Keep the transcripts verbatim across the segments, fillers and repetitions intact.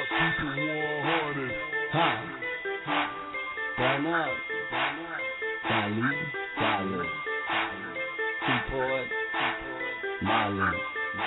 keep it one hundred. Ha. Burn up. Sally, Dollar. Seaport, Molly.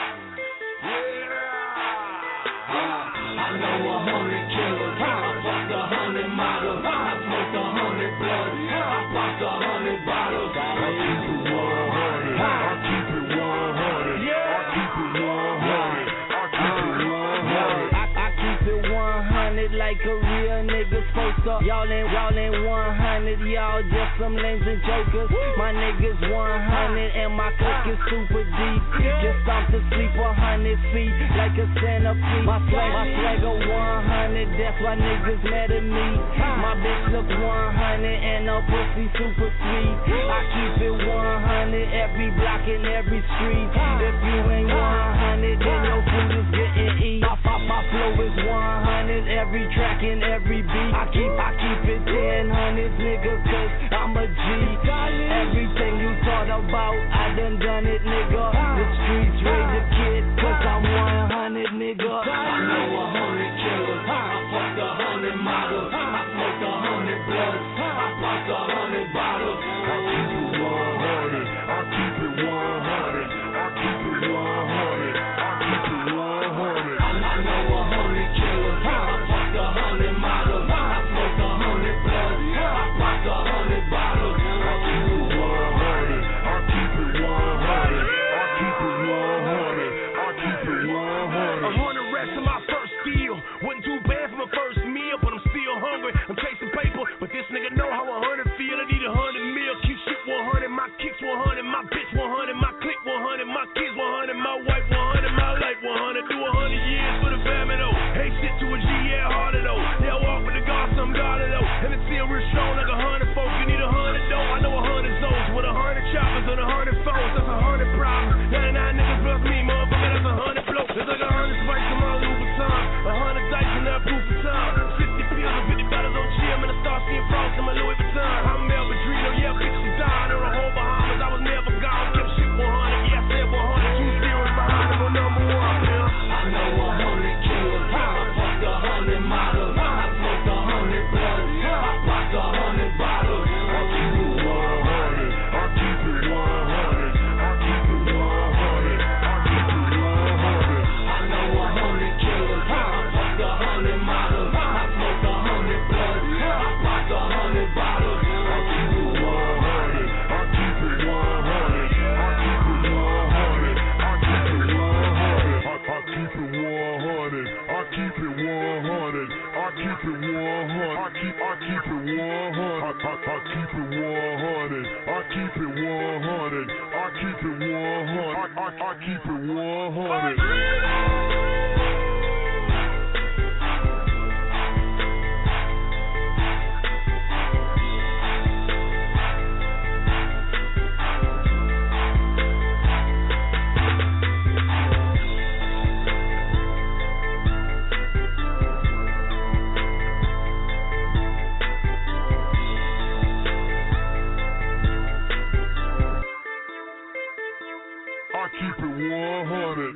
I know a hundred killers, I fucked a hundred models, I smoked a hundred blunts, I popped a hundred bottles. I keep it one hundred. I keep it one hundred. I keep it one hundred. I keep it one hundred. I, I keep it one hundred like a real nigga supposed to. Y'all ain't, y'all ain't one hundred, y'all just some lames and jokers. My niggas one hundred and my clique is super deep. Just off to sleep a hundred feet like a centipede. My swag, my swagger one hundred, that's why niggas mad at me. My bitch look one hundred and her pussy super sweet. I keep it one hundred every block and every street. If you ain't one hundred, then your food is getting eat. My, my, my flow is one hundred every track and every beat. I keep, I keep it ten hundred, nigga, cause I'm a G. Everything you thought about, I done done it, nigga. The streets raise a kid, cause I'm one hundred, nigga. I know a hundred killers, I fucked a hundred models, I smoked a hundred blunts, I popped a hundred bottles. I keep it one hundred. I keep it one hundred. I keep it one hundred. I keep it one hundred. I, I know a hundred killers, I fucked a hundred models, I smoked a hundred blunts, I popped a hundred bottles. I keep it one hundred. I keep it one hundred. I keep it one hundred. I keep it one hundred. A hundred racks in my first deal. Wasn't too bad for my first meal, but I'm still hungry. I'm chasing paper, but this nigga know how a hundred feel. I need a hundred mil. Keep shit one hundred. My kicks one hundred. My bitch one hundred. My clique one hundred. My kids one hundred. My wife one hundred. My life one hundred. Do a hundred years for the family though. Hey shit to a G, yeah, harder though. Yeah, I walk with the God, some God though. And it's still real strong like a hundred folks. You need a hundred though. I know a hundred zones with a hundred choppers and a hundred phones. That's a hundred problems. ninety-nine niggas plus me, motherfucker. That's a hundred blows. It's like a hundred spikes in my Louboutin. A hundred dice in that proof of time. Sixty pills and fifty bottles on G M and a star seeing frost in my Louis Vuitton. I'm Mel Padrino, yeah, bitches are dying. Or a whole Bahamas, I was never gone. Kept shit one hundred, yeah, I said one hundred. Two zeros behind them on number one, yeah. I know a hundred killers, I fucked a hundred models, I smoked a hundred blunts, I popped a hundred bottles. I keep it one hundred. I keep it one hundred. I keep it one hundred. I keep it one hundred. I know a hundred killers, I fucked a hundred models, I smoked a hundred blunts, I popped a hundred bottles. I keep it one hundred. I keep it one hundred. I keep it one hundred. I keep it one hundred. I, I keep it one hundred. I keep it one hundred. I keep it one hundred. I keep I keep it one hundred. I, I, I keep it one hundred. I keep it one hundred. I keep it one hundred. I, I, I keep it one hundred. I keep it one hundred.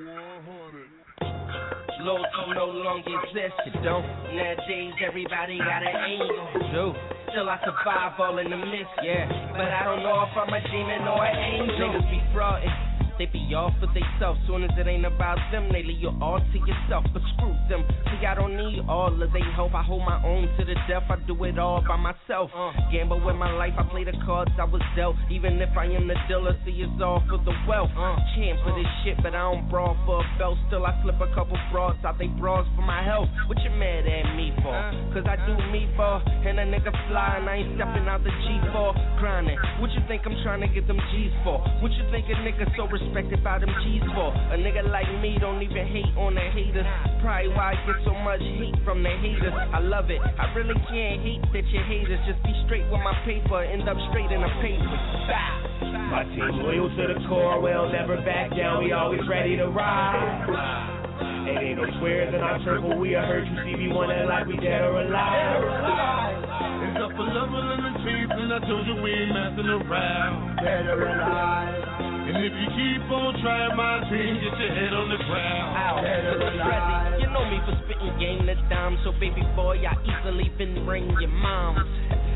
Low two no longer exists, it don't. Nowadays everybody got an angle. True. Still I survive all in the mist, yeah. But I don't know if I'm a demon or an angel. Niggas be fraudin'. They be all for theyself. Soon as it ain't about them, they leave you all to yourself. But screw them. See, I don't need all of their help. I hold my own to the death. I do it all by myself. Uh, gamble with my life. I play the cards I was dealt. Even if I am the dealer, see, it's all for the wealth. Uh, Champ for this shit, but I don't brawl for a belt. Still, I slip a couple frauds out they bras for my health. What you mad at me for? Cause I do me for. And a nigga fly and I ain't stepping out the G for. Grinding. What you think I'm trying to get them G's for? What you think a nigga so respected by them G's for? A nigga like me don't even hate on the haters. Probably why I get so much hate from the haters. I love it. I really can't hate that you haters. Just be straight with my paper. End up straight in the paper. Bow. My team loyal to the core. We'll never back down. We always ready to ride. It ain't no squares in our circle. We are hurt. You see me wanna like we dead or alive. It's up a level in the streets, and I told you we ain't messing around. Dead or alive. And if you keep on trying my team, get your head on the ground. Ow, to the Prezi, you know me for spitting game to dime. So baby boy, I easily been bring your moms.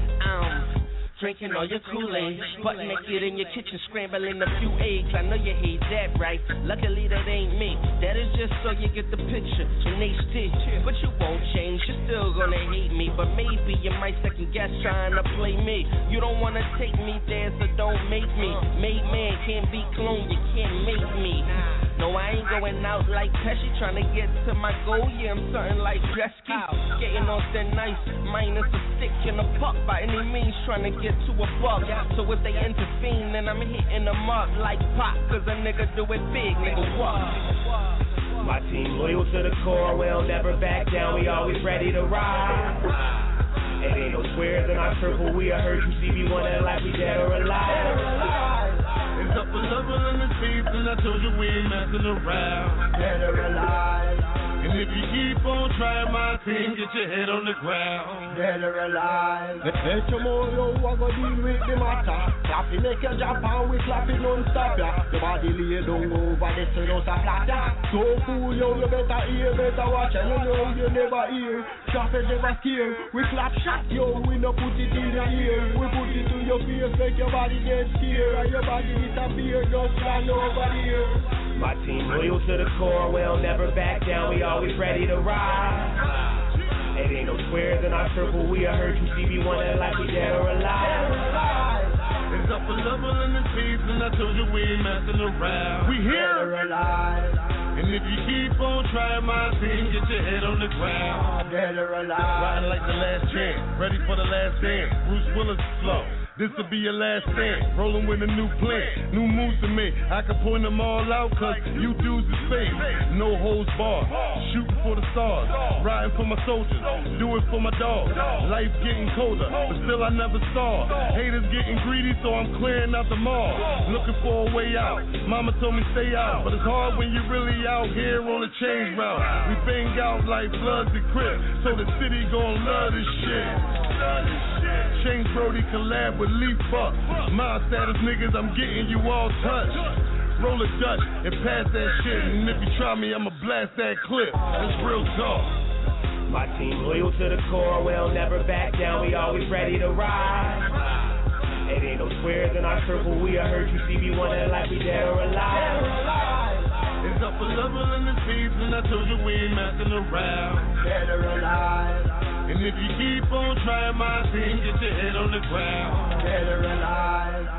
Um. Drinking all your Kool-Aid, butt naked in your kitchen, scrambling a few eggs. I know you hate that, right? Luckily that ain't me. That is just so you get the picture. So H T, but you won't change. You're still gonna hate me, but maybe you might second guess trying to play me. You don't wanna take me there, so don't make me. Made man can't be cloned, you can't make me. No, I ain't going out like Pesci, trying to get to my goal. Yeah, I'm something like Gretzky, getting on thin ice, minus a stick in a puck by any means, trying to get to a buck. So if they intervene, then I'm hitting them up like Pop, cause a nigga do it big, nigga what? My team loyal to the core, we'll never back down, we always ready to ride. It ain't no squares in our circle, we a hurt you see me wondering like we dead or alive. It's up a level in the seats, and I told you we ain't messing around. Dead or alive. And if you keep on trying my team, get your head on the ground. Dead or alive. Let your more yo, I go deal with the matter. Clap it, make your jump and we clap it non-stop, yeah. Your body lay down over the surround of flat, yeah. So cool, yo, you better hear, better watch, and you know you never hear. Clap it, never scare. We clap shot, yo, we no put it in your ear. We put it to your face, make your body get scared, and your body disappear, just stand over here. My team loyal to the core, we'll never back down, we always ready to ride. It ain't no squares in our circle, we a hurt you see me wondering like we dead or alive. It's up a level in the seats, and I told you we ain't messing around. We here. Dead or alive. And if you keep on trying my team, get your head on the ground. Dead or alive. Riding like the last chance, ready for the last dance. Bruce Willis flow. This'll be your last stand, rolling with a new plan, new moves to make. I can point them all out, cause you dudes is fake. No holds barred, shooting for the stars, riding for my soldiers, do it for my dog. Life getting colder, but still I never starve. Haters getting greedy, so I'm clearing out the mall. Looking for a way out, mama told me stay out, but it's hard when you really out here on the change route. We bang out like Bloods and Crips, so the city gon' love this shit. Love this shit. Shane Brody collab with Leaf Buck. My status niggas, I'm getting you all touched. Roll a Dutch and pass that shit. And if you try me, I'ma blast that clip. That's real talk. My team loyal to the core, we'll never back down, we always ready to ride. It ain't no squares in our circle, we a hurt you see me wondering like we dead or alive. It's up a level in the seats, and I told you we ain't messing around. Dead or alive. And if you keep on trying my team, get your head on the ground. Dead or alive.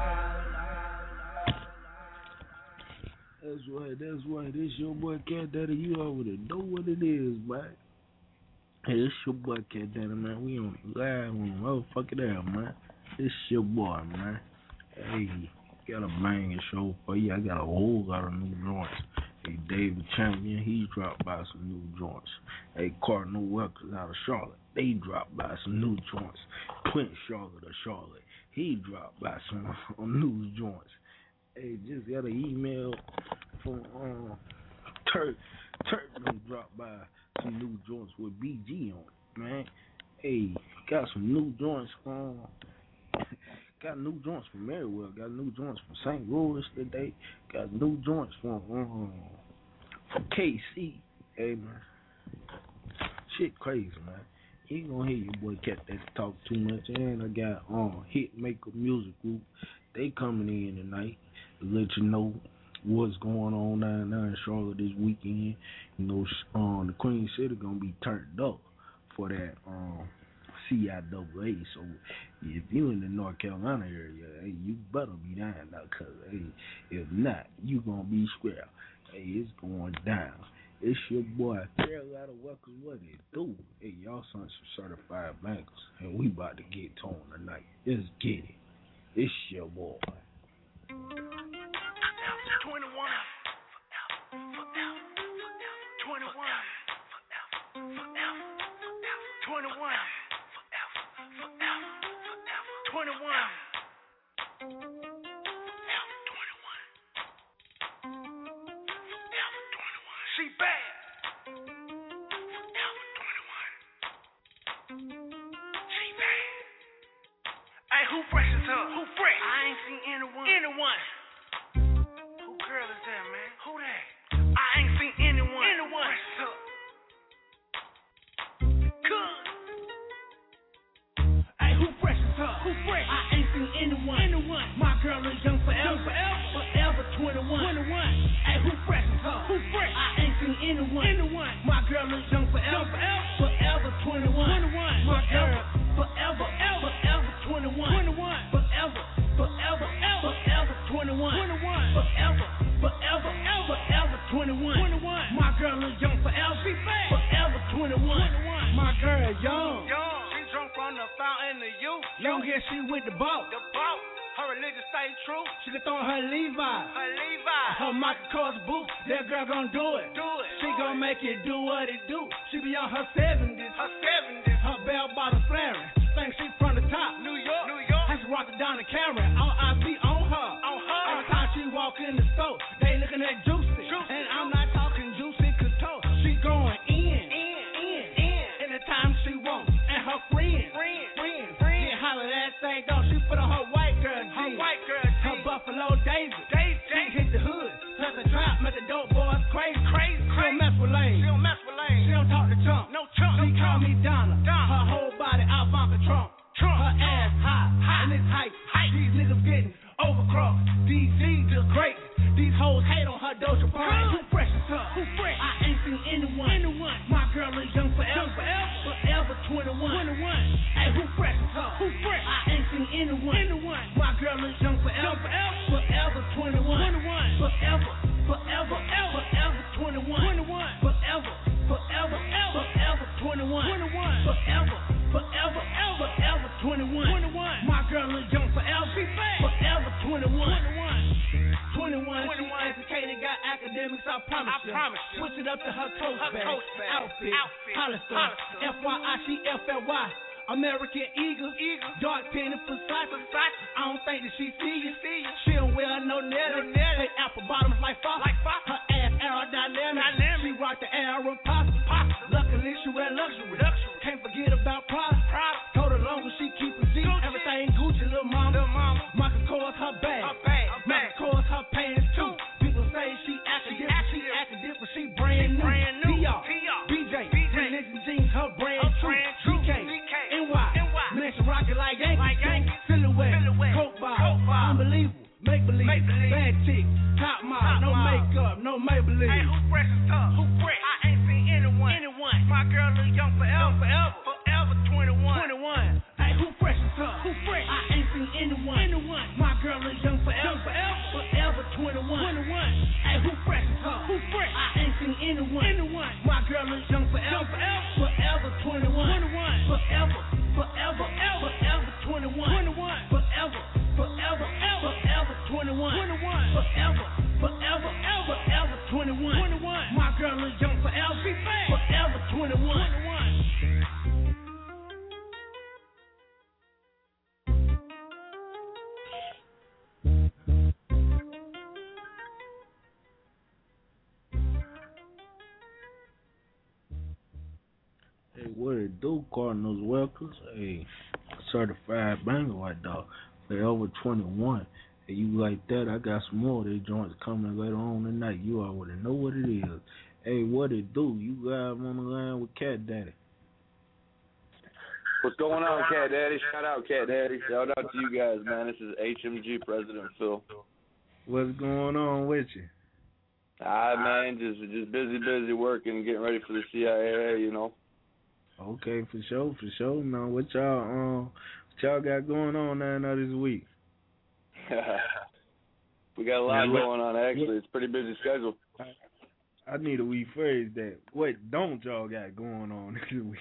That's right, that's right. This your boy Cat Daddy. You already know what it is, man. Hey, it's your boy Cat Daddy, man. We on live on the motherfucker there, man. It's your boy, man. Hey, got a banging show for you. I got a whole lot of new joints. Hey, David Champion, he dropped by some new joints. Hey, Cardinal Welkers out of Charlotte, they dropped by some new joints. Clint Charlotte of Charlotte, he dropped by some uh, new joints. Hey, just got an email from uh, Turk. Turk done dropped by some new joints with B G on it, man. Hey, got some new joints from... Got new joints from Merriwell. Got new joints from Saint Louis today. Got new joints from um, from K C. Hey man, shit crazy, man. You ain't gonna hear your boy Cat that talk too much. And I got um Hit Maker Music Group. They coming in tonight to let you know what's going on down there in Charlotte this weekend. You know, um the Queen City gonna be turned up for that um. C I A A. So if you in the North Carolina area, hey, you better be down there, cause hey, if not, you gonna be square. Hey, it's going down. It's your boy Carolina Welkers. What it do? Hey, y'all son some certified bankers, and we about to get to 'em tonight. Let's get it. It's your boy. twenty-one twenty-one twenty-one twenty-one She bad. She bad. Hey, who fresh as her? Who fresh? I ain't seen anyone. Anyone. anyone. anyone. My girl is young forever. Forever, forever twenty-one. twenty-one. Hey, who fresh as her? Who fresh? I ain't seen anyone. anyone. My girl is young forever. Young forever, forever twenty-one. twenty-one. My girl, forever, ever, ever twenty-one. twenty-one. Forever, forever, ever, ever twenty-one. twenty-one. Forever, forever, ever, ever twenty-one. twenty-one. My girl is young forever. She fat. Forever twenty-one. twenty-one. My girl young. Young. She drunk from the fountain of youth. Young here she with the boat. The boat. Her religion stay true. She can throw her Levi. Her Levi. Her Michael Kors boots. That girl gon' do it. Do it. She gon' make it do what it do. She be on her seventies. Her seventies. Her bell bottom flaring. Think she from the top. New York. New York. I just walking down the camera. All I be on her. On her. Every time she walk in the store, they looking at Juicy. Juicy. And I'm not talking Juicy Couture. She going in. In. In. In. Anytime she wants. And her friends. Friends. Friends. Friends. Get holler that thing though. She put on her white girl jeans. Her white girl Her jeans. Buffalo Daisy. Daisy. She hit the hood. Touch the trap. Make the dope boys crazy. Crazy. She Crazy. don't mess with lanes. She don't mess with lanes. She don't talk to chump. No chump. She no call chump. me Donna. Donna. Her whole body Ivanka Trump. Trump. Her ass high. High. And it's hype. Hype. These niggas getting overcrossed. D Z the great. These hoes hate on her Doja Cat. Who fresh as her? Who fresh? I ain't seen anyone. Anyone. My girl is young forever. Young forever. Forever twenty-one. twenty-one. Hey, who fresh as her? Who fresh? I ain't seen anyone. Anyone. My girl is young forever. Young forever. Forever twenty-one. twenty-one. Forever. Forever. Ever. Ever twenty-one. twenty-one. Forever. Forever. Ever. Ever twenty-one. twenty-one. Forever. Forever. Ever. Ever twenty-one. twenty-one. My girl is young forever. She fat. Forever twenty-one. twenty-one. twenty-one. twenty-one. She educated, got academics, I promise I you. promise you. Switch it up to her coach Her bag. coach bag. Outfit. Outfit. Hollister. Hollister. F Y I, she F L Y. American Eagle. Eagle. Dark tinted Versace. Versace. I don't think that she see you. See you. She don't wear no netting. No netting. Hey, apple bottoms like Fox. Like Fox. Her ass aerodynamic. Dynamic. She rock the Aero Pop. Pop. Luckily she wear luxury. Luxury. Can't forget about Prada. Prada. Told her longer she keep a G. Gucci. Everything Gucci, little mama. Little mama. Michael Kors her bag. Her bag. Her bag. Michael Kors her pants too. People say she acting She different. She acting acting different. She brand new. Brand new. D R. D R. B J. B J. Religion jeans. Her brand Her true. brand true. D K. D K. N Y. N Y. Man, she rock it like Yankees. Like Yankees. Silhouette. Silhouette. Coke bar. Coke bar. Unbelievable. Make believe. Make believe. Bad chick. Top model. Top No model. makeup. No Maybelline. Hey, who fresh as her? Who fresh? I ain't seen anyone. Anyone. My girl is young forever. Young forever. Forever twenty-one. twenty-one. Hey, who fresh as her? Who fresh? I ain't seen anyone. Anyone. My girl is young forever. Young forever. Forever twenty-one. twenty-one. Hey, who fresh as her? Who fresh? I ain't seen anyone. Anyone. My girl is young forever. Young forever. Forever twenty-one. twenty-one. Forever. Forever. Ever. Ever twenty-one. twenty-one. Forever. Forever. Ever. Ever twenty-one. twenty-one. Forever. Forever. Ever. Ever twenty-one. twenty-one. My girl is young forever. She fat. Forever twenty-one. twenty-one. Hey, what it do, Cardinals Welkers? Hey, certified banger white dog. They over twenty-one. Hey, you like that? I got some more of their joints coming later on tonight. You already know what it is. Hey, what it do? You guys on the line with Cat Daddy. What's going on, Cat Daddy? Shout out, Cat Daddy. Shout out to you guys, man. This is H M G President Phil. What's going on with you? All right, man. Just just busy, busy working, getting ready for the C I A, you know. Okay, for sure, for sure. Now, what y'all um, what y'all got going on now, now this week? We got a lot Yeah, what- going on, actually. It's a pretty busy schedule. I need to rephrase that. What don't y'all got going on this week?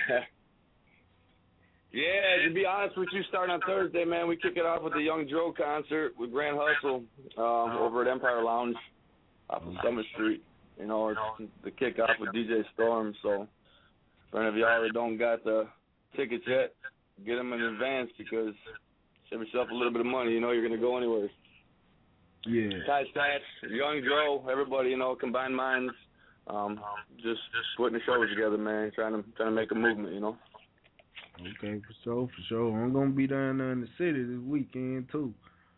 Yeah, to be honest with you, starting on Thursday, man, we kick it off with the Young Joe concert with Grand Hustle um, over at Empire Lounge off of Summer Street. You know, it's the kickoff with D J Storm. So for any of y'all that don't got the tickets yet, get them in advance because save yourself a little bit of money. You know you're going to go anywhere. Yeah. Ty Stats, Young Joe, everybody, you know, combined minds, um, just putting the shows together, man, trying to trying to make a movement, you know. Okay, for sure, for sure. I'm gonna be down there in the city this weekend too.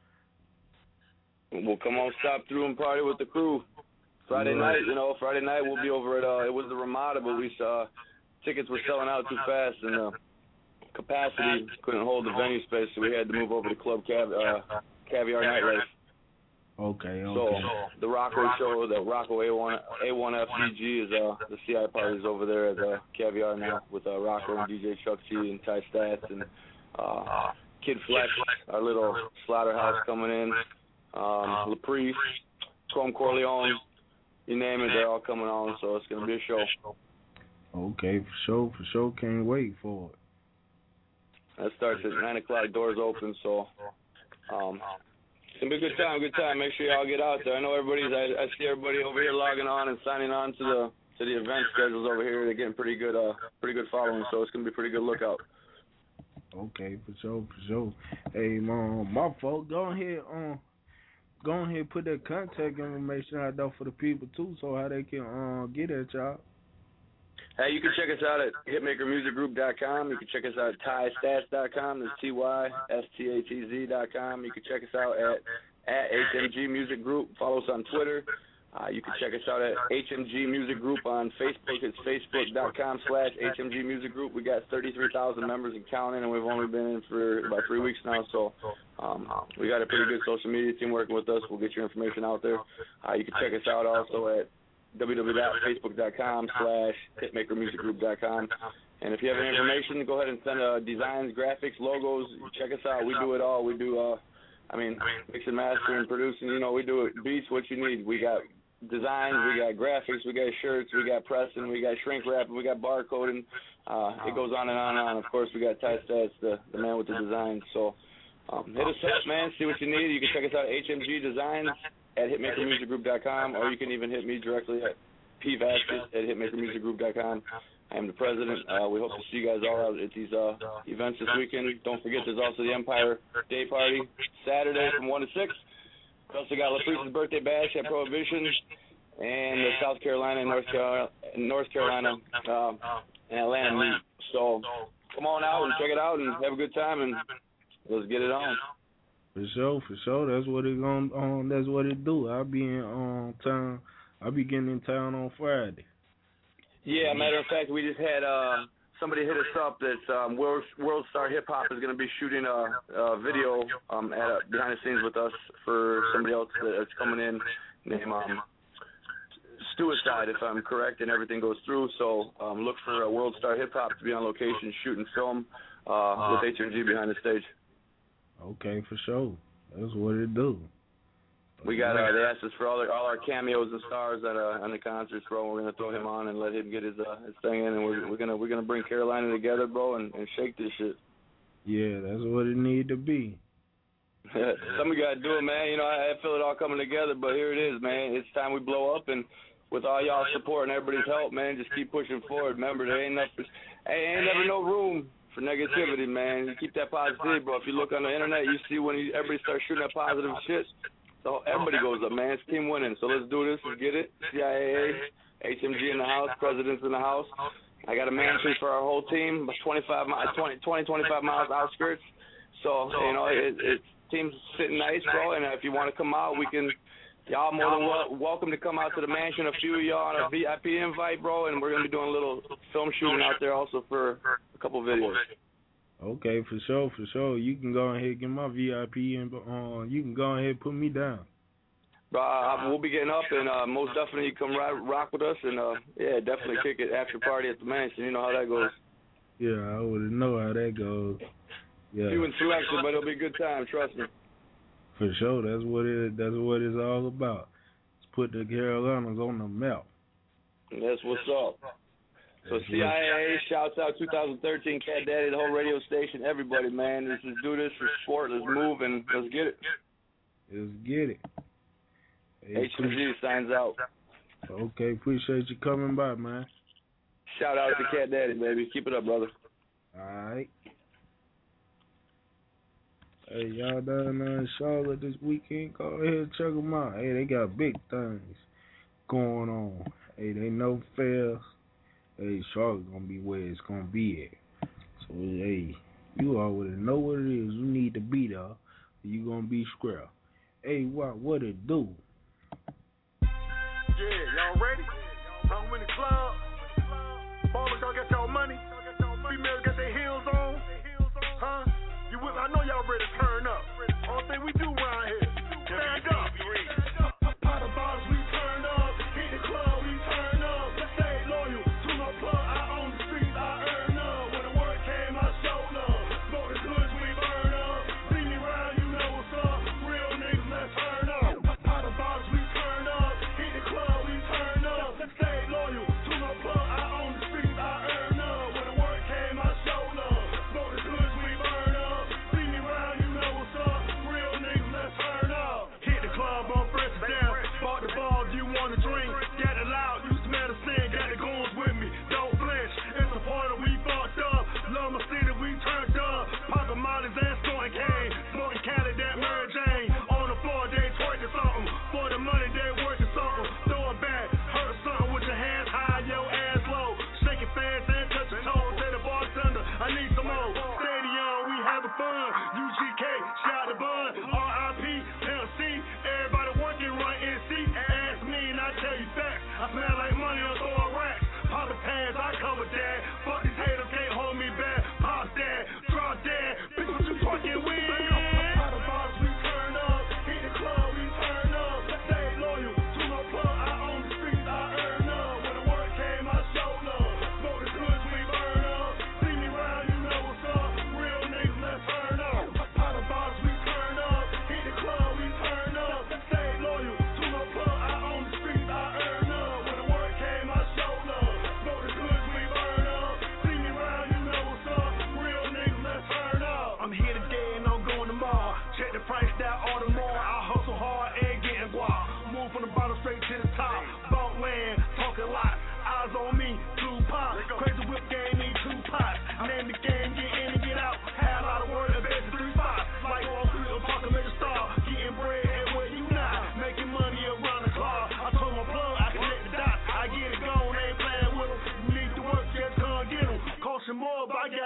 We'll come on, stop through and party with the crew. Friday Right. night, you know, Friday night we'll be over at, uh, it was the Ramada, but we saw tickets were selling out too fast, and uh, capacity couldn't hold the venue space, so we had to move over to Club Cav- uh, Caviar Nightlife. Okay, okay. So the Rocco show, the Rocco A one A one F D G is uh the C I parties over there at uh, Caviar now with uh, Rocco and D J Chuck T and Ty Stats and uh, Kid Flex, our little slaughterhouse coming in, um, LaPriest, Chrome Corleone, you name it, they're all coming on. So it's gonna be a show. Okay, for sure, for sure. Can't wait for it. That starts at nine o'clock. Doors open, so. Um, It's gonna be a good time, good time. Make sure y'all get out there. I know everybody's. I, I see everybody over here logging on and signing on to the to the event schedules over here. They're getting pretty good, uh, pretty good following. So it's gonna be a pretty good lookout. Okay, for sure, for sure. Hey, mom, my fault. Go ahead, um, go ahead, put that contact information out there for the people too, so how they can uh get at y'all. Hey, you can check us out at hitmaker music group dot com. You can check us out at ty stats dot com. That's T Y S T A T Z dot com. You can check us out at, at H M G Music Group. Follow us on Twitter. Uh, you can check us out at H M G Music Group on Facebook. It's facebook dot com slash H M G Music Group. We got thirty-three thousand members and counting, and we've only been in for about three weeks now. So um, we got a pretty good social media team working with us. We'll get your information out there. Uh, you can check us out also at w w w dot facebook dot com slash hitmaker music group dot com. And if you have any information, go ahead and send uh, designs, graphics, logos. Check us out. We do it all. We do, uh, I mean, mixing, mastering, producing. You know, we do it. Beats, what you need. We got designs, we got graphics, we got shirts, we got pressing, we got shrink wrapping, we got barcoding. Uh, it goes on and on and on. Of course, we got Ty Stats, the, the man with the design. So um, hit us up, man. See what you need. You can check us out at H M G Designs at hitmaker music group dot com, or you can even hit me directly at p vasquez at hitmaker music group dot com. I am the president. Uh, we hope to see you guys all out at these uh, events this weekend. Don't forget, there's also the Empire Day Party Saturday from one to six. We also got LaPriest's birthday bash at Prohibition, and the South Carolina and North Carolina, North Carolina uh, and Atlanta meet. So come on out and check it out and have a good time, and let's get it on. For sure, for sure. That's what it going um that's what it do. I'll be in um town I'll be getting in town on Friday. Yeah, matter of fact, we just had uh somebody hit us up that um World World Star Hip Hop is gonna be shooting a, a video um at behind the scenes with us for somebody else that's coming in named um Suicide, if I'm correct, and everything goes through. So um look for uh, World Star Hip Hop to be on location shooting film uh with H M G behind the stage. Okay, for sure. That's what it do. We got uh, they asked us for all our all our cameos and stars that uh, on the concerts, bro. We're gonna throw him on and let him get his uh, his thing in, and we're we're gonna we're gonna bring Carolina together, bro, and, and shake this shit. Yeah, that's what it need to be. Somebody gotta do it, man. You know, I, I feel it all coming together, but here it is, man. It's time we blow up, and with all y'all support and everybody's help, man, just keep pushing forward. Remember, there ain't enough, hey, ain't never no room for negativity, man. You keep that positivity, bro. If you look on the internet, you see when you, everybody starts shooting that positive shit, so everybody goes up, man. It's team winning. So let's do this. Let's get it. C I A A, H M G in the house, presidents in the house. I got a mansion for our whole team, twenty-five miles, twenty, twenty, twenty-five miles outskirts. So, you know, it, it team's sitting nice, bro. And if you want to come out, we can. Y'all more than wel- welcome to come out to the mansion. A few of y'all on a V I P invite, bro, and we're gonna be doing a little film shooting out there also for a couple videos. Okay, for sure, for sure. You can go ahead and get my V I P and uh, you can go ahead and put me down. Bro, uh, we'll be getting up, and uh, most definitely you come right, rock with us, and uh, yeah, definitely kick it after party at the mansion. You know how that goes. Yeah, I already know how that goes. Yeah. Few and selected, but it'll be a good time. Trust me. For sure, that's what it. That's what it's all about. Let's put the Carolinas on the map. That's what's up. So C I A A shouts out two thousand thirteen Cat Daddy, the whole radio station, everybody, man. Let's just do this for sport. Let's move and let's get it. Let's get it. Hey, H M G signs out. Okay, appreciate you coming by, man. Shout out to Cat Daddy, baby. Keep it up, brother. All right. Hey, y'all down there in Charlotte this weekend, go ahead and check them out. Hey, they got big things going on. Hey, they no fails. Hey, Charlotte gonna be where it's gonna be at. So, hey, you already know what it is. You need to be there. You gonna be square. Hey, what what it do? Yeah, y'all ready? I'm in the club. Ballers, y'all got y'all money. Females got their heels on.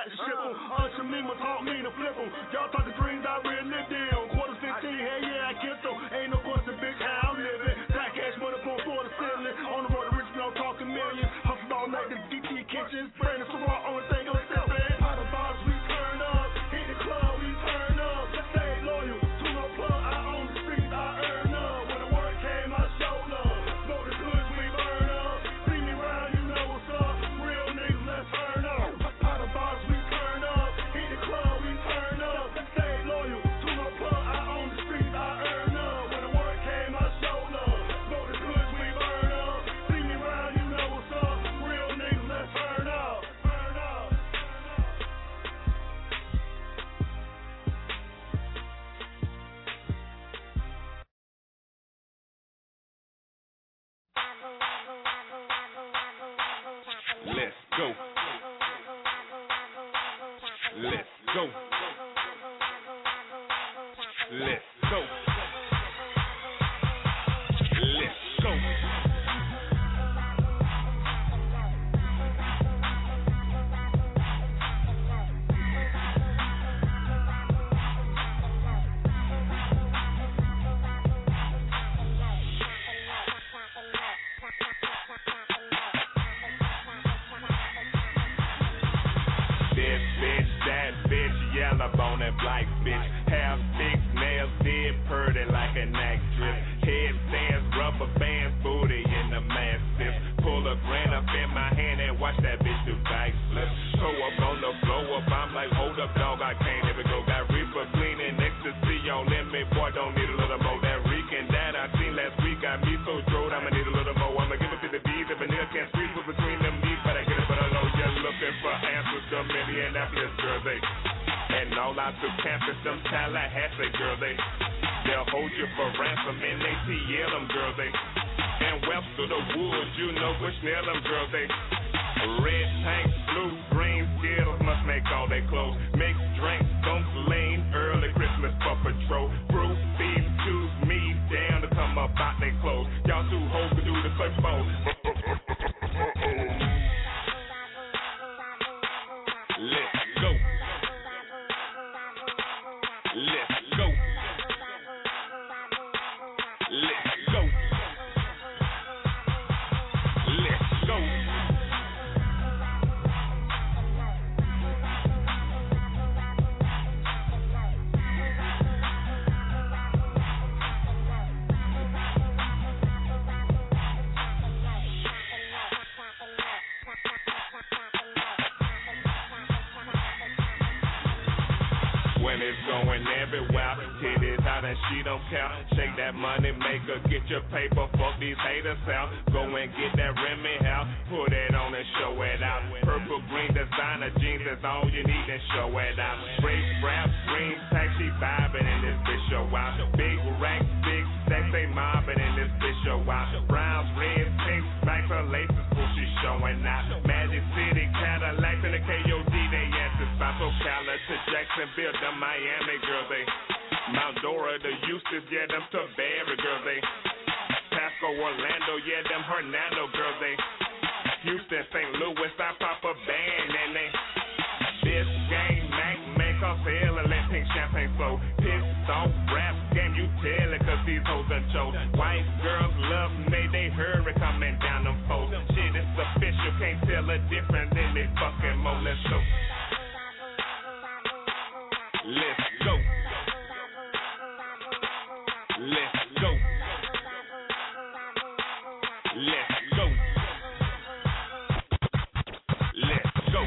got to ship them. Usher Mima taught me to flip them. Y'all talking dreams, I really lived in. Quarter fifteen, hell yeah, I kissed them. Ain't no question, bitch, how I'm living. Stack cash money from floor to ceiling. On the road to Richmond, I'm talking millions. Hustle all night, the D T kitchens. Brandon Sarah, only thing I'm sipping. Out of box, we turn up. Hit the club, we turn up. Stay loyal to no plug. I own the streets, I earn up. When the word came, I showed up. Know the goods, we burn up. See me round, you know what's up. Real niggas, let's turn up. Out of box, we turn up. Hit the club, we turn up. Stay loyal to no plug. I own the streets, I earn up. When the word came, I showed up. Know the goods, we burn up. See me round, you know what's up. Real niggas, let's turn up. Turn up. Let's go. Let's go. Let's go. Let's go. This bitch, that bitch, yellow bone and black bitch. Have six nails, dead purdy like an actress. Headstands, rubber bands, booty in the massive. Pull a grand up in my hand and watch that bitch do backflips. So up on the blow up, I'm like, hold up, dog, I can't even go. Got reaper cleaning, ecstasy on limit, boy, don't need a little more. That Rican that I seen last week got me so drove, I'ma need a little more. I'ma give it to the D's, if a nigga can't squeeze with between them knees, but I get it, but I know you're looking for answers to Minneapolis, girl, they. And all out to campus, them Tallahassee, girl, they. They'll hold you for ransom in A T L, them girls, they. And Webster, the Woods, you know which nail them girls, they. Red tank, blue, green, Skittles must make all they clothes. Mixed drinks, don't lean, early Christmas for patrol. Brew, beef, choose me down to come up out they clothes. Y'all too hoes to do the search for. Let's go. Let's go. Let's go. Let's go. When it's going everywhere, titties out and she don't count. Shake that money maker, get your paper, fuck these haters out. Go and get that Remy out, put it on and show it out. Purple green designer jeans, that's all you need and show it out. Straight rap, green tax, she vibing in this bitch show out. Big racks, big stacks, they mobbing in this bitch show out. Browns, reds, pinks, backs, her laces, full she showing out. Magic City, Cadillacs, and the K O D, they answer spot. So Cali to Jacksonville, the Miami girls, they. Mount Dora, the Eustis, yeah, them to Barry girls, they. Pasco, Orlando, yeah, them Hernando girls, they. Houston, Saint Louis, I pop a band, and they. This game, Mac, make us hell and let pink champagne flow. Pissed off, rap game, you tell it, cause these hoes done chose. White girls love me, they hurry coming down them poles. Shit, it's official, can't tell a difference in this fucking mo. Let's go. Let's go. Let's go. Let's go. Let's go.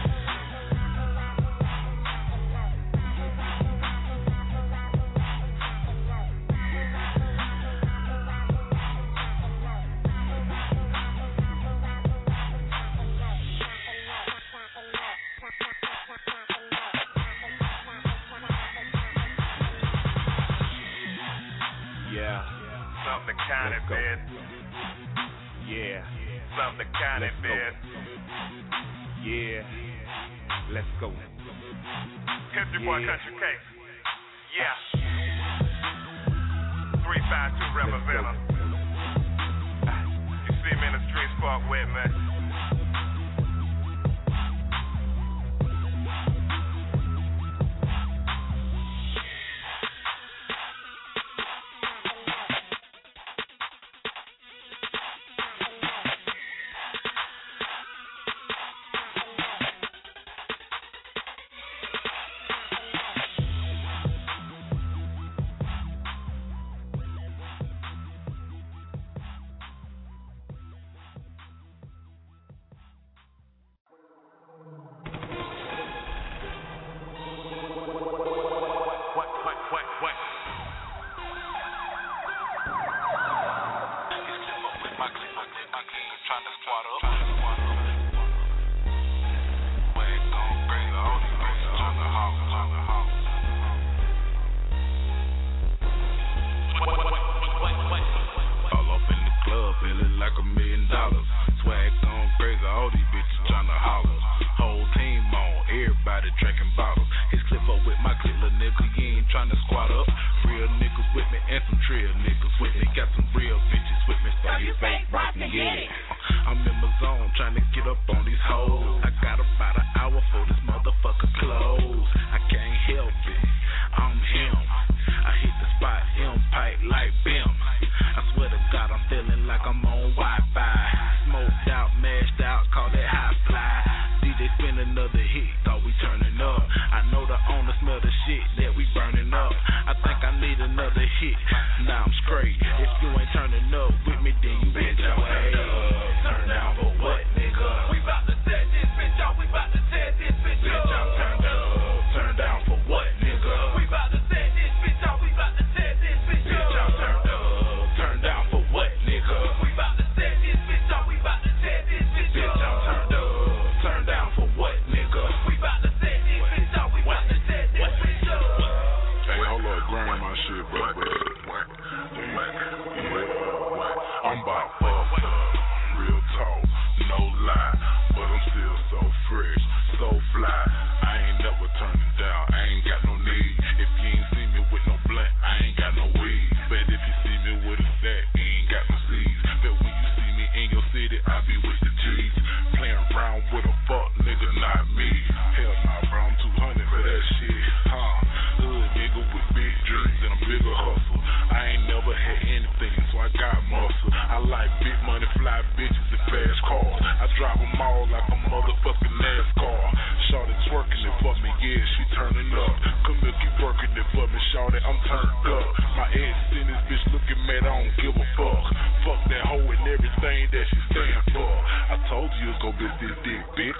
Yeah, something kind of bit. Yeah, something kind of bit. Yeah, let's go. Country boy, Yeah. country case. Yeah. three five two representative. You see me in the streets, fuck with me. everybody drinking bottles. His clip up with my clip, little nigga, you ain't tryna squat up. Real niggas with me and some trail niggas with me. Got some real bitches with me, so you fake rock and get it. I'm in my zone trying to get up on these hoes. I got about an hour for this motherfucker close. I can't help it, I'm him. I hit the spot, him pipe like Bim. I swear to God, I'm feeling like I'm on Wi-Fi. Smoked out, mashed out, call that high fly. D J spin another hit, thought we turning up. I know the owner smell the shit that we burning up. I think I need another hit, now I'm straight. If you ain't turning up with me, then you bitch your ass. Turn down for what, nigga? We bout to set this bitch out, we bout to set this bitch up. Bitch, I'm turned up, turn down for what, nigga? We bout to set this bitch out, we bout to set this bitch up. Bitch, I'm turned up, turn down for what, nigga? We bout to set this bitch out, we bout to set this bitch up. Bitch, I'm turned up, turn down for what, nigga? We bout to set this bitch out, we bout to set this bitch up. Hey, hold up, grind my shit, bro. I'm about fucked up, real talk, no lie, but I'm still so fresh, so fly. I ain't never turning down, I ain't got no need. If you ain't see me with no blunt, I ain't got no weed. But if you see me with a sack, I ain't got no seeds. But when you see me in your city, I be with the G's. Playing around with a fuck nigga, not me. Hell nah, bro, I'm too hundred for that shit, huh? Hood nigga with big dreams and a bigger hustle. I ain't never had anything, so I got muscle. I like big money, fly bitches and fast cars. I drive them all like a motherfucking NASCAR. Shawty twerking it for me, yeah, she turning up. Come here, keep working it for me, shawty, I'm turned up. My ex in this bitch looking mad, I don't give a fuck. Fuck that hoe and everything that she stand for. I told you it's gon' be this dick, bitch.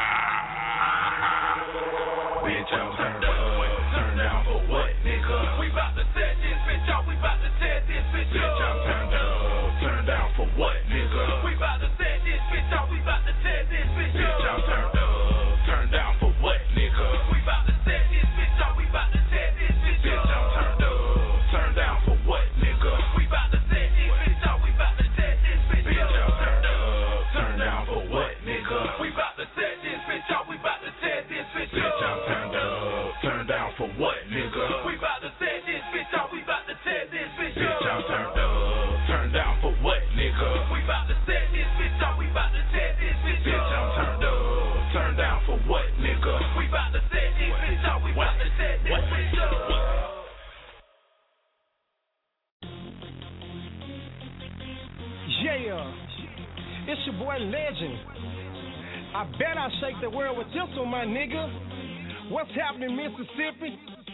Ah. Bitch, I'm turned up. Turn down for what, nigga? We bout to set this bitch out, we bout to set this bitch up. Bitch, I'm turned up. Turn down for what, nigga? We bout to set this bitch out, we bout to set this bitch up. Bitch, I'm turned up. Turn down for what, nigga? We bout to set this bitch out, we bout to set this bitch up. Bitch, I'm turned up. Turn down for what, nigga? We bout to set this bitch out, we bout to set this bitch up. Bitch, I'm turned up. Turn down for what, nigga? We bout to set this bitch out, we bout to set this bitch up. Bitch, I'm turned up. Turn down for what, nigga? We bout to set this bitch out, we bout to set this bitch up. Bitch, I'm turned up. Turn down for what, nigga? We bout to set this bitch out, we bout to set this bitch up. Bitch, I'm turned up. Turn down for what, nigga? We bout to set this bitch out, we bout to set this bitch up. Yeah, it's your boy Legend. I bet I shake the world with this one, my nigga. What's happening, Mississippi?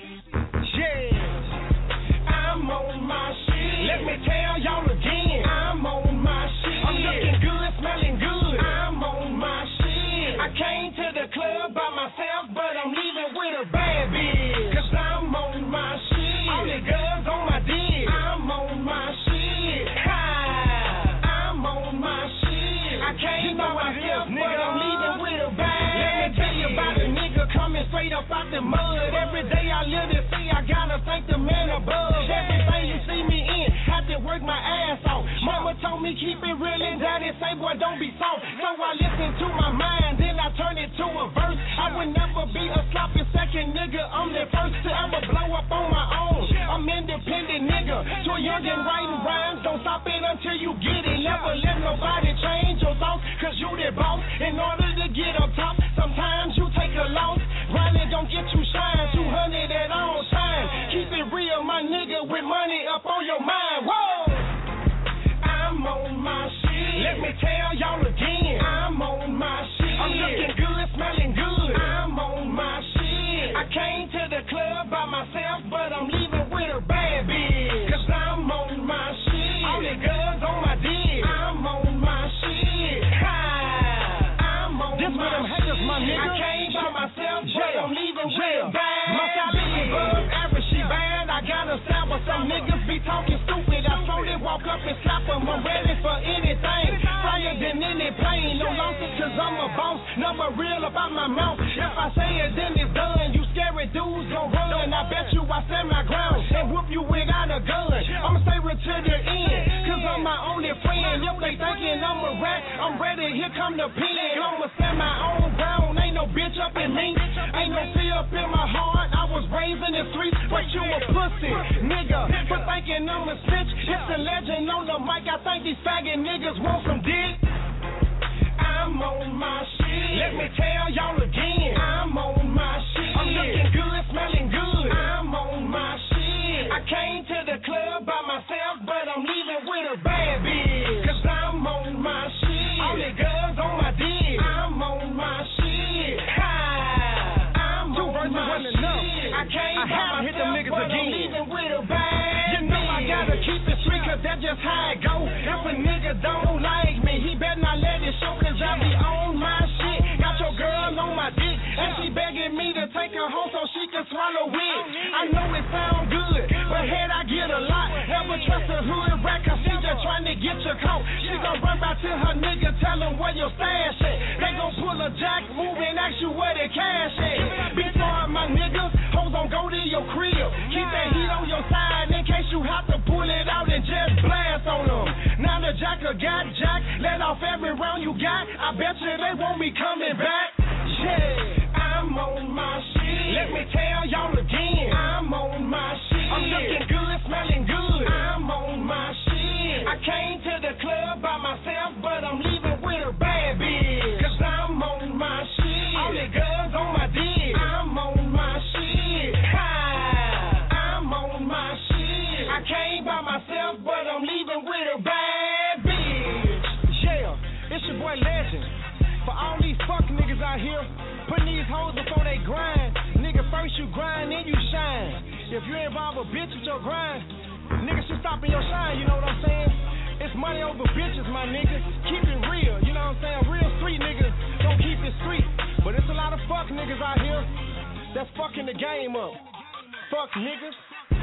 Yeah, I'm on my shit. Let me tell y'all again, I'm on my shit. I'm looking good, smelling good. I'm on my shit. I came to the club by myself, but I'm leaving with a bad bitch. Cause I'm on my shit. All the girls on my dick. I'm on my shit. Ha! I'm on my shit. I came by myself, but I'm leaving with a bad bitch. Let me tell you about a nigga coming straight up out the mud. Every day I live to see, I gotta thank the man above. Everything you see me in, have to work my ass off. Mama told me keep it real and daddy say boy don't be soft. So I listen to my mind, then I turn it to a verse. I would never be a sloppy second nigga, I'm the first to ever blow up on my own. I'm independent nigga, too young and writing rhymes. Don't stop it until you get it. Never let nobody change your thoughts, cause you the boss. In order to get up top, sometimes you take a loss. Grinding don't get you shine, two hundred at all times. Keep it real, my nigga, with money up on your mind. Whoa! I'm on my shit. Let me tell y'all again, I'm on my shit. I'm looking good, smelling thinking I'm a snitch. It's a legend on the mic. I think these faggot niggas want some dick. I'm on my shit. Let me tell y'all again. I'm on my shit. I'm looking good, smelling good. I'm on my shit. I came to the club by myself, but I'm leaving with a bad bitch. Cause I'm on my shit. All the girls on my dick. I'm on my shit. Ha. I'm Two on my shit. I came I by myself, hit them niggas but again. I'm leaving with a bad You know bitch. I gotta keep it straight, cause that's just how it go. If a nigga don't like me, he better not let it show, cause I be on my shit. Got your girl on my dick, and she begging me to take her home so she can swallow it. I know it sound good, but head I get a lot. Never trust a hood rat, cause she just trying to get your coat. She gon' run back to her nigga, tell him where your stash at. They gon' pull a jack, move and ask you where the cash at. Be smart, my niggas, hoes don't go to your crib. Keep that heat on your side in case you have to pull it out and just blast on them. Now the jacker got jack, let off every round you got. I bet you they won't be coming back. Yeah, I'm on my shit. Let me tell y'all again. I'm on my shit. I'm looking good, smelling good. I'm on my shit. I came to the club by myself, but I'm leaving with a bad bitch. Cause I'm on my shit. All the girls on my dick. I'm on my shit. Ha. I'm on my shit. I came by myself, but I'm leaving with a bad bitch. Yeah, it's your boy Legend. For all these fuck niggas out here, putting these hoes before they grind. Nigga, first you grind, then you shine. If you involve a bitch with your grind, nigga should stop in your shine, you know what I'm saying? It's money over bitches, my nigga. Keep it real, you know what I'm saying? Real street niggas don't keep it street. But it's a lot of fuck niggas out here that's fucking the game up. Fuck niggas.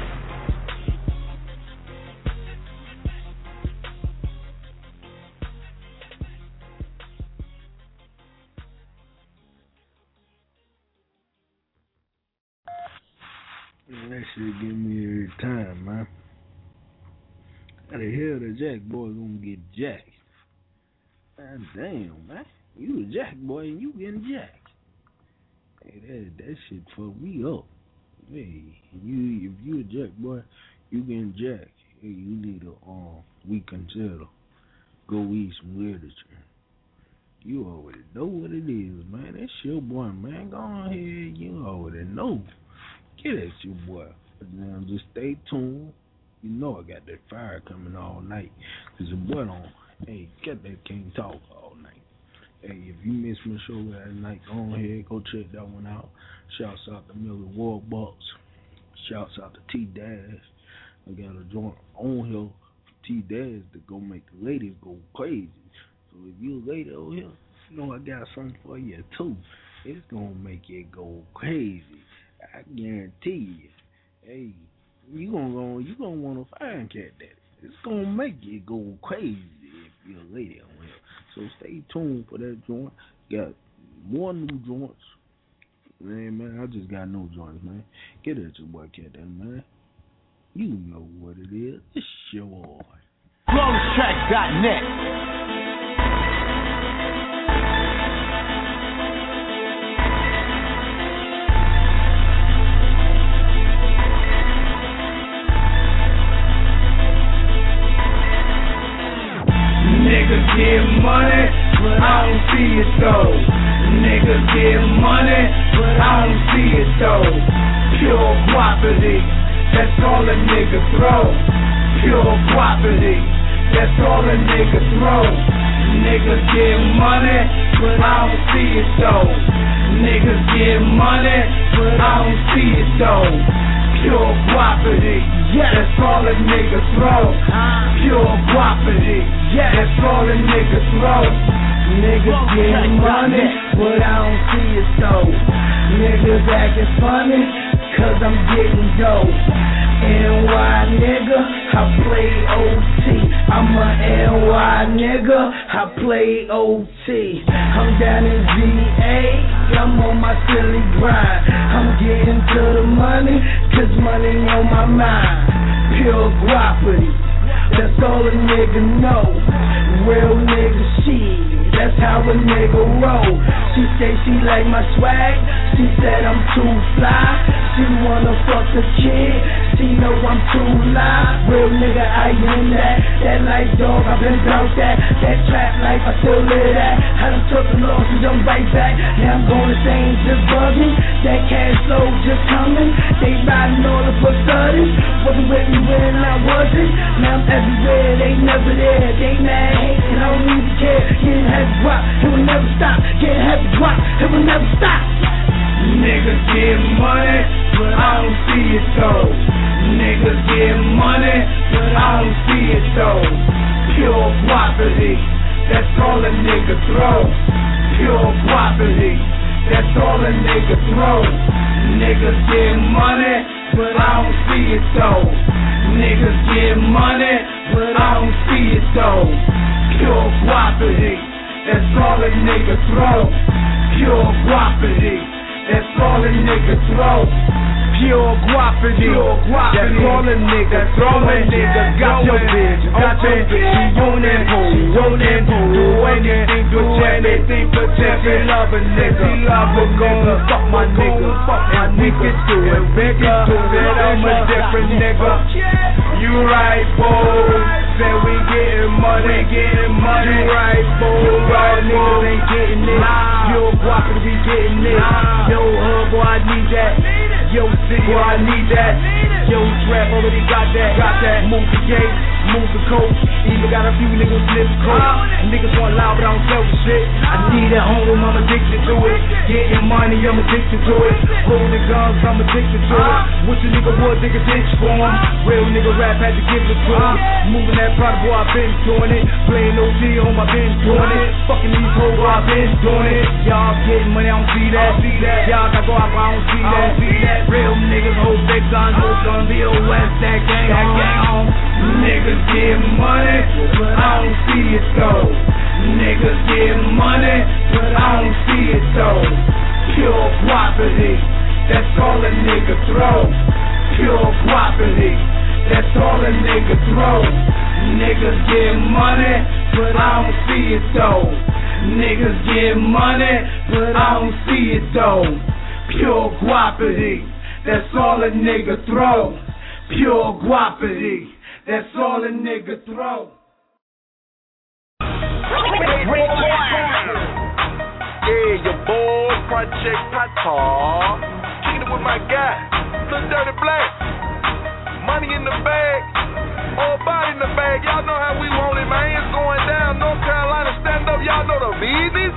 That shit give me every time, man. How the hell the Jack boy gonna get jacked? God damn, man. You a Jack boy and you getting jacked. Hey, that that shit fuck me up. Hey, you if you a Jack boy, you getting jacked. Hey, you need to um reconsider. Go eat some literature. You already know what it is, man. That's your boy, man. Go on ahead, you already know. Get at your boy. But now just stay tuned. You know I got that fire coming all night. Cause your boy don't, hey, get that King Talk all night. Hey, if you missed my show last night, go ahead, go check that one out. Shouts out to Miller Warbucks. Shouts out to T-Dash. I got a joint on here for T-Dash to go make the ladies go crazy. So if you a lady over here, you know I got something for you too. It's gonna make it go crazy. I guarantee you. Hey, you gonna go, you gonna want to find cat daddy. It's gonna make it go crazy if you're a lady on here. So stay tuned for that joint. Got more new joints. Man, man, I just got no joints, man. Get at your boy cat daddy, man. You know what it is. It's your boy. Flawless Tracks dot net. Niggas get money, but I don't see it though. Niggas get money, but I don't see it though. Pure property, that's all a nigga throw. Pure property, that's all a nigga throw. Niggas get money, but I don't see it though. Niggas get money, but I don't see it though. Pure property, yeah, that's all a nigga throw. Pure property, yeah, that's all a nigga throw. Niggas get money, but I don't see it though. Niggas acting funny, cause I'm getting dope. N Y nigga, I play O T. I'm a N Y nigga, I play O T. I'm down in G A, I'm on my silly grind. I'm getting to the money, cause money on my mind. Pure property, that's all a nigga know. Real nigga shit, that's how a nigga roll. She say she like my swag, she said I'm too fly. She wanna fuck the kid, she know I'm too live. Real nigga, I am that. That life dog, I've been about that. That trap life, I still live that. I done took the losses, I'm right back. Now I'm going to things just bugging. That cash flow just coming. They riding all the for thirties. Wasn't with me when I wasn't. Now I'm everywhere, they never there. They mad, hating, I don't need to care. Getting heavy drop, it will never stop. Getting heavy drop, it will never stop. Niggas get money, but I don't see it though. Niggas get money, but I don't see it though. Pure property, that's all a nigga throw. Pure property, that's all a nigga throw. Niggas get money, but I don't see it though. Niggas get money, but I don't see it though. Pure property, that's all a nigga throw. Pure property, that's all a nigga throw. Pure property, that's all a nigga throwin'. Nigga got your bitch, got your bitch. She on that hoe, she on that hoe. Do anything, do anything, protect and love a nigga. Love a nigga, fuck my nigga, fuck my nigga to it. Make it to it, I'm a different nigga. You right, boy. Said we getting money, getting money. You right, boy. Right, niggas ain't getting it. Pure property, we getting it. Yo, hub, boy, I need that. Yo, city, boy, I need that. Yo, trap already got that. Got that. Move the gate, move the coast. Even got a few niggas flip coast. Niggas want loud, but I don't sell the shit. I need that home, I'm addicted to it. Getting money, I'm addicted to it. Holding guns, I'm addicted to it. What you nigga would, nigga ditch for him. Real nigga rap had to give it to him. Moving that product, boy, I been doing it. Playing O G on my been doing it. Fucking these hoes, boy, I been doing it. Y'all getting money, I don't see that. Y'all got go out, but I don't see that. Real niggas hold big guns, hold guns, B O S, that gang, that gang. Niggas get money, but I don't see it though. Niggas get money, but I don't see it though. Pure property, that's all a nigga throw. Pure property, that's all a nigga throw. Niggas get money, but I don't see it though. Niggas get money, but I don't see it though. Pure property, that's all a nigga throw. Pure property, that's all a nigga throw. Yeah, your boy, Project Pata. Kicking it with my guy, Lil Dirty Black. Money in the bag, all body in the bag. Y'all know how we want it, man. It's going down. North Carolina, stand up. Y'all know the business.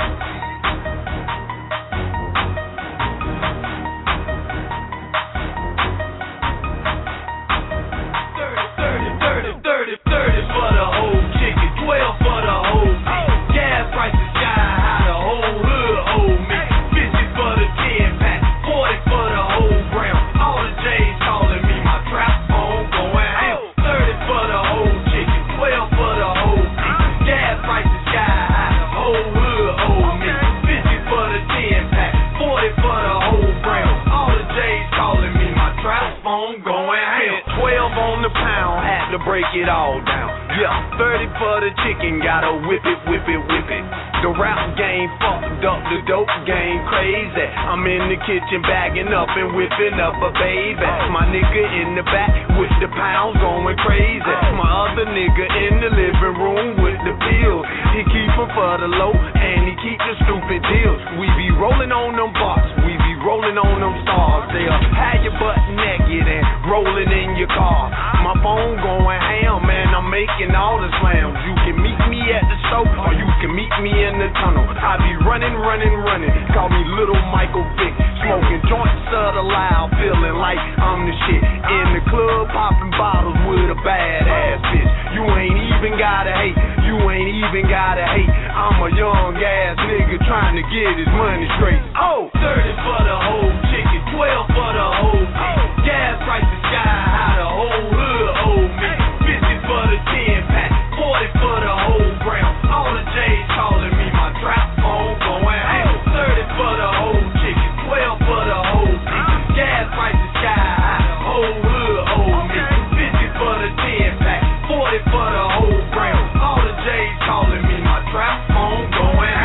thirty for the whole chicken, twelve for the whole meat. Gas prices sky high, the whole hood owe me. fifty for the ten pack, forty for the whole gram. All the J's calling me, my trap phone going out. thirty for the whole chicken, twelve for the whole meat. Gas prices sky high, the whole hood owe me. fifty for the ten pack, forty for the whole gram. All the J's calling me, my trap phone going out. twelve on the pound, had to break it all down. Yeah, thirty for the chicken, gotta whip it, whip it, whip it. The rap game fucked up, the dope game crazy. I'm in the kitchen bagging up and whipping up a baby. My nigga in the back with the pounds going crazy. My other nigga in the living room with the pills. He keep them for the low and he keep the stupid deals. We be rolling on them box, we be rolling on them stars. They'll have your butt naked and rolling in your car. My phone going ham, man, I'm making all the slams. You can meet me at the store or you can meet me in the tunnel. I be running, running, running. Call me Little Michael Vick. Smoking joints of the loud, feeling like I'm the shit. In the club, popping bottles with a badass bitch. You ain't even gotta hate, you ain't even gotta hate. I'm a young ass nigga trying to get his money straight. Oh, thirty for the whole chicken, twelve for the whole meat. Gas prices sky high, the whole hood owe me. fifty for the ten pack, forty for the whole gram. All the J's calling me, my trap phone going out. thirty for the whole chicken, twelve for the whole meat. Gas prices sky high, the whole hood owe me. fifty for the ten pack, forty for the whole gram. All the J's calling me, my trap phone going out.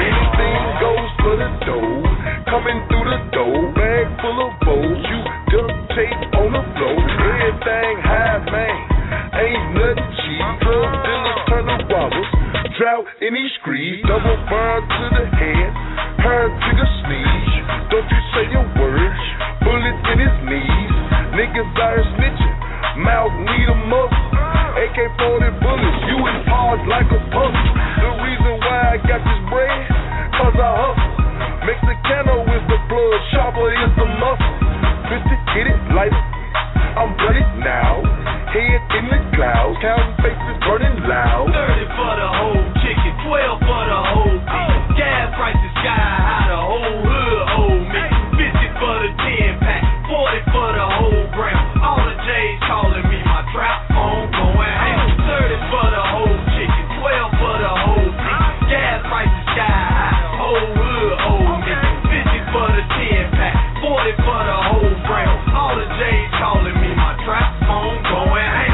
coming through the door. Bag full of bowls, you duct tape on the floor. Everything high, man, ain't nothing cheap. Drug dealers turn to robbers, drought in these streets. Double burn to the head, her trigger sneeze. Don't you say your words, bullet in his knees. Niggas are snitching, mouth need a muscle. A K forty bullets, you in pause like a puzzle. The reason why I got this bread, cause I hustle. Mexicano is the blood, sharper is the muscle. fifty, get it, light it, I'm ready now. Head in the clouds, counting faces burning loud. thirty for the whole chicken, twelve for the whole beef. Gas prices sky high, the whole hood owe me. fifty for the ten pack, forty for the whole gram. All the J's calling me my trap phone going ham. thirty for the whole chicken, twelve for the whole beef. Gas prices sky high, whole hood owe me. fifty for the ten pack, forty for the whole gram. All the J's calling me my trap phone going ham.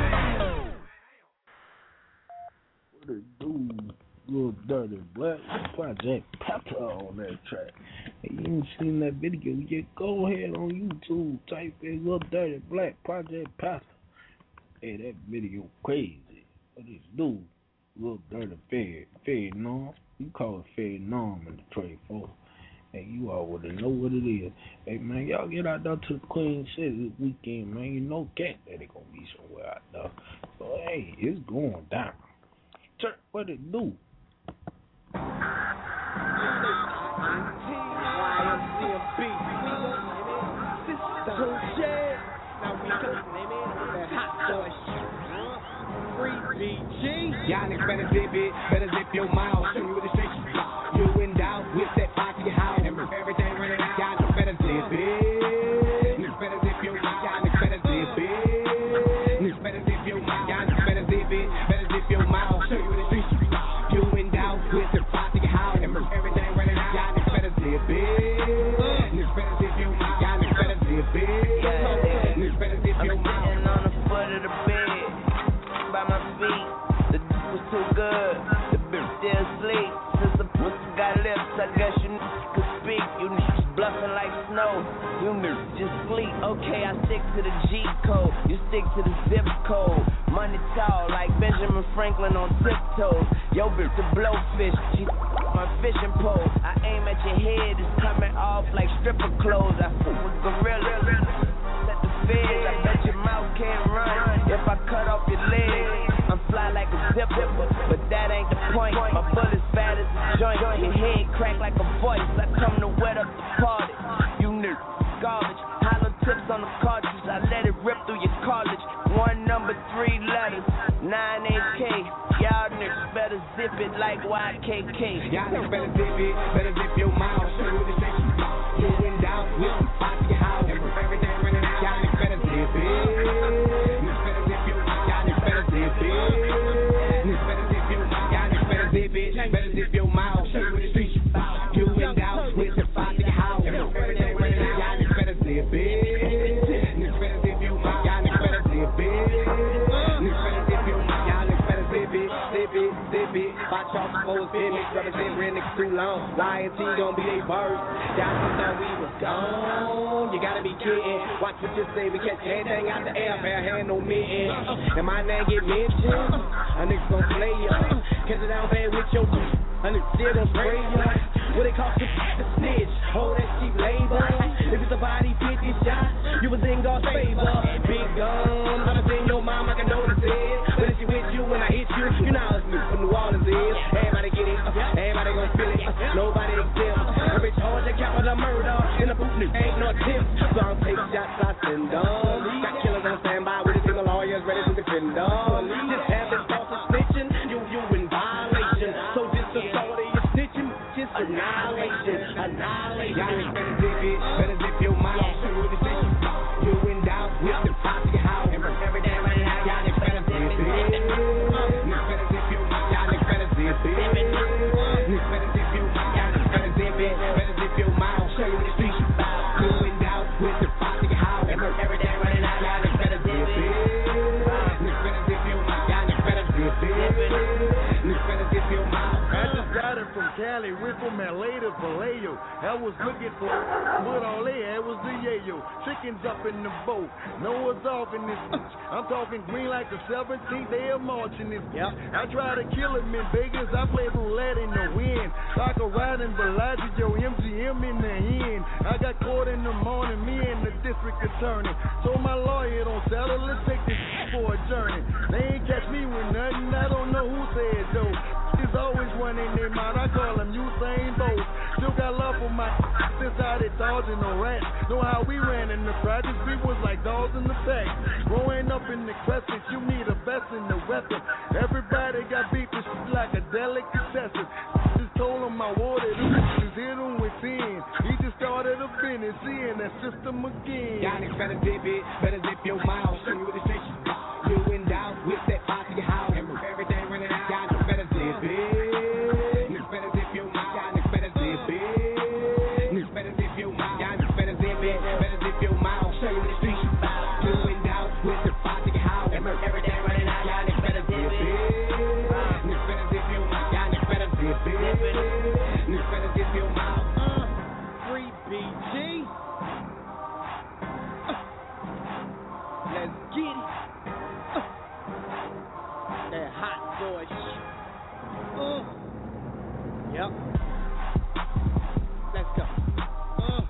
What it do? Little Dirty Black Project Pepper on that track. Hey, you ain't seen that video yet? Go ahead on YouTube, type in Little Dirty Black Project Pepper. Hey, that video crazy. What this dude? Little Dirty Fed, Fed Norm. You call it Fed Norm in Detroit, folks. Hey, you already know what it is. Hey, man, y'all get out there to the Queen City this weekend, man. You know Cat that it gonna be somewhere out there. So, hey, it's going down. Turk, what it do? Y'all niggas better zip it, better zip your mouth. Show you what the streets you in doubt with that posse house. Everything running out. Y'all niggas better zip it. Niggas better zip your mouth. Y'all niggas better zip it. Niggas better zip your mouth. Y'all niggas better zip it, better zip your mouth. Show you what the streets you in doubt with that posse house. Everything running out. Y'all niggas better zip it. Niggas better zip your mouth. Y'all niggas better zip it. Niggas better zip your mouth. I'm sitting on the foot of the bed by my feet. The d was too good. The bitch still asleep. Since the pussy got lips, I guess you niggas could speak. You niggas bluffing like snow. You niggas just sleep. Okay, I stick to the G code. You stick to the zip code. Money tall like Benjamin Franklin on tiptoes. Yo, bitch, the blowfish. She my fishing pole. I aim at your head. It's coming off like stripper clothes. I fuck with gorillas. At the feds, I bet your mouth can't run. If I cut off your legs, I'm fly like a zipper, but that ain't the point. My bullet's fat as a joint, your head crack like a voice. I come to wet up the party. You niggas garbage, hollow tips on the cartridge. I let it rip through your cartilage. One number, three letters, nine eight K. Y'all niggas better zip it like Y K K. Y'all niggas better zip it, better zip your mouth. Show you what the streets you in doubt with the posse house. Everything running out. Y'all niggas better zip it. Niggas better zip your mouth. Y'all niggas better zip it. Niggas better zip your mouth. Y'all niggas better zip it. Better zip your mouth. Show you what the streets you in doubt with the posse house. Everything running out. Y'all niggas better zip it. Niggas better zip your mouth. Y'all niggas better zip it. Niggas better zip your mouth. Y'all niggas better zip it. Zip it, zip it. Watch out for most gimmicks. Represent real niggas too long. Loyalty gon' be they first. Y'all just thought we was gone. You gotta be kidding. Watch what you say. We catch anything out the air. Fair hand, no mitten. And my name get mentioned. A nigga gon' play ya. Catch it down bad with your bitch. A nigga still gon' spray ya. What it cost to the snitch? Hold that cheap labor. If it's a body fifty shots, you was in God's favor. Big gun, I done seen your mom, I can notice it. But if she with you when I hit you, you know how it's new for New Orleans is. Everybody get it, everybody gon' feel it. Nobody exempt. Every charge that count with a murder in a boot new ain't no attempt. So I'll take shots, I send them. Got killers on standby with a single lawyers ready to defend them. Just have this false snitching, you you in violation. So just the thought of your snitching, just annihilation, annihilation. Y'all niggas better zip it, better zip your mouth. Show you what the shit you in doubt with the posse house. Every day right now, y'all niggas better zip it. Niggas better zip your mouth, y'all niggas better zip it. Niggas better zip your mouth, y'all niggas better zip it. Better zip your mouth, show you what the streets you in doubt with the posse house. Every day right now, y'all niggas better zip it. Niggas better zip your mouth, y'all niggas better zip it. Niggas better zip your mouth. I just got it from Cali. Cali, Rico, Maleta, Vallejo. I was looking for, but all they had was the yayo. Chickens up in the boat, Noah's off in this bitch. I'm talking green like the seventeenth day of March in this bitch. I try to kill him in Vegas, I play roulette in the wind. Taco riding Bellagio, M G M in the end. I got caught in the morning, me and the district attorney. Told my lawyer, don't settle, let's take this for a journey. They ain't catch me with nothing, I don't know who said though. There's always one in their mind, I call them Usain Bolt. Still got love for my since I did dodging the rats. Know how we ran in the practice, we was like dogs in the pack. Growing up in the crescent, you need a vest in the weapon. Everybody got beat this shit like a delicatessen. Just told him I wanted him, just hit him within. He just started a business, seeing that system again. Y'all niggas better dip it, better dip your mouth. Show you what the station you in doubt with that pot to your house. And move everything running out. Y'all niggas better dip it. Niggas better dip your mouth. Y'all niggas better dip it. Niggas better dip your mouth. Y'all niggas better dip it. Better dip your mouth. Show you what the station you in doubt with the pot to your house. And move everything running out. Y'all niggas better dip it. Niggas better dip your mouth. Y'all niggas better dip it. Niggas better dip your mouth. Uh, free B G. Uh, let's get it. Uh, that hot boy shit. Uh, yep. Let's go. Uh.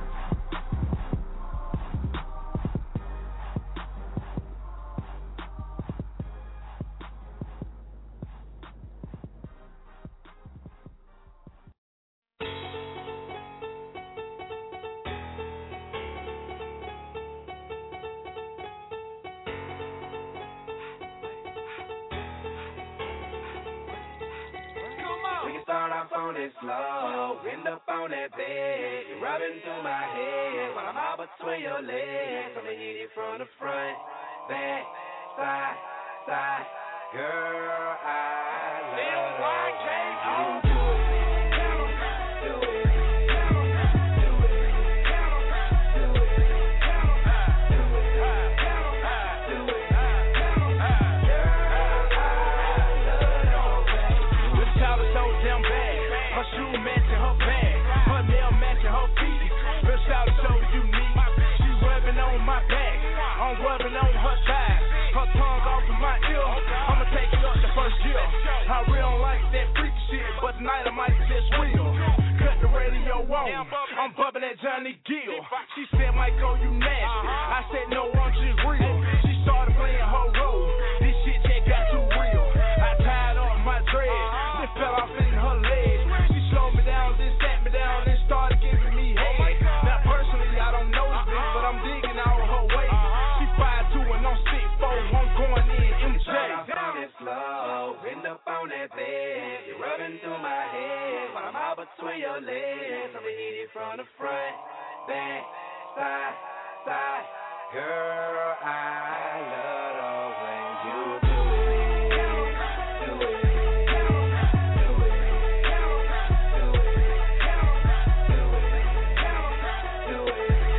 We can start off on it slow, end up on that bed. You're rubbing through my head while I'm out between your legs. I'ma hit it from the front, back, side, side. Girl, I love you. I'm rubbing on her thighs, her tongue off of my ear. I'ma take it up the first year. I really don't like that freak shit, but tonight I might just will. Cut the radio on, I'm bubbling at Johnny Gill. She said, Michael, you nasty. I said, no, I'm just real. She started playing her role. This shit just got too real. I tied up my dreads, it fell off in her legs. She slowed me down, then sat me down, and started giving me head. Now personally, I don't know this, but I'm digging all her ways. I'm going in, M J. Start off on it slow, end up on that bed. You're rubbing through my head while I'm out between your legs. I'ma hit it from the front, back, side, side. Girl, I love the way you do it. Do it. Do it. Do it. Do it. Do it.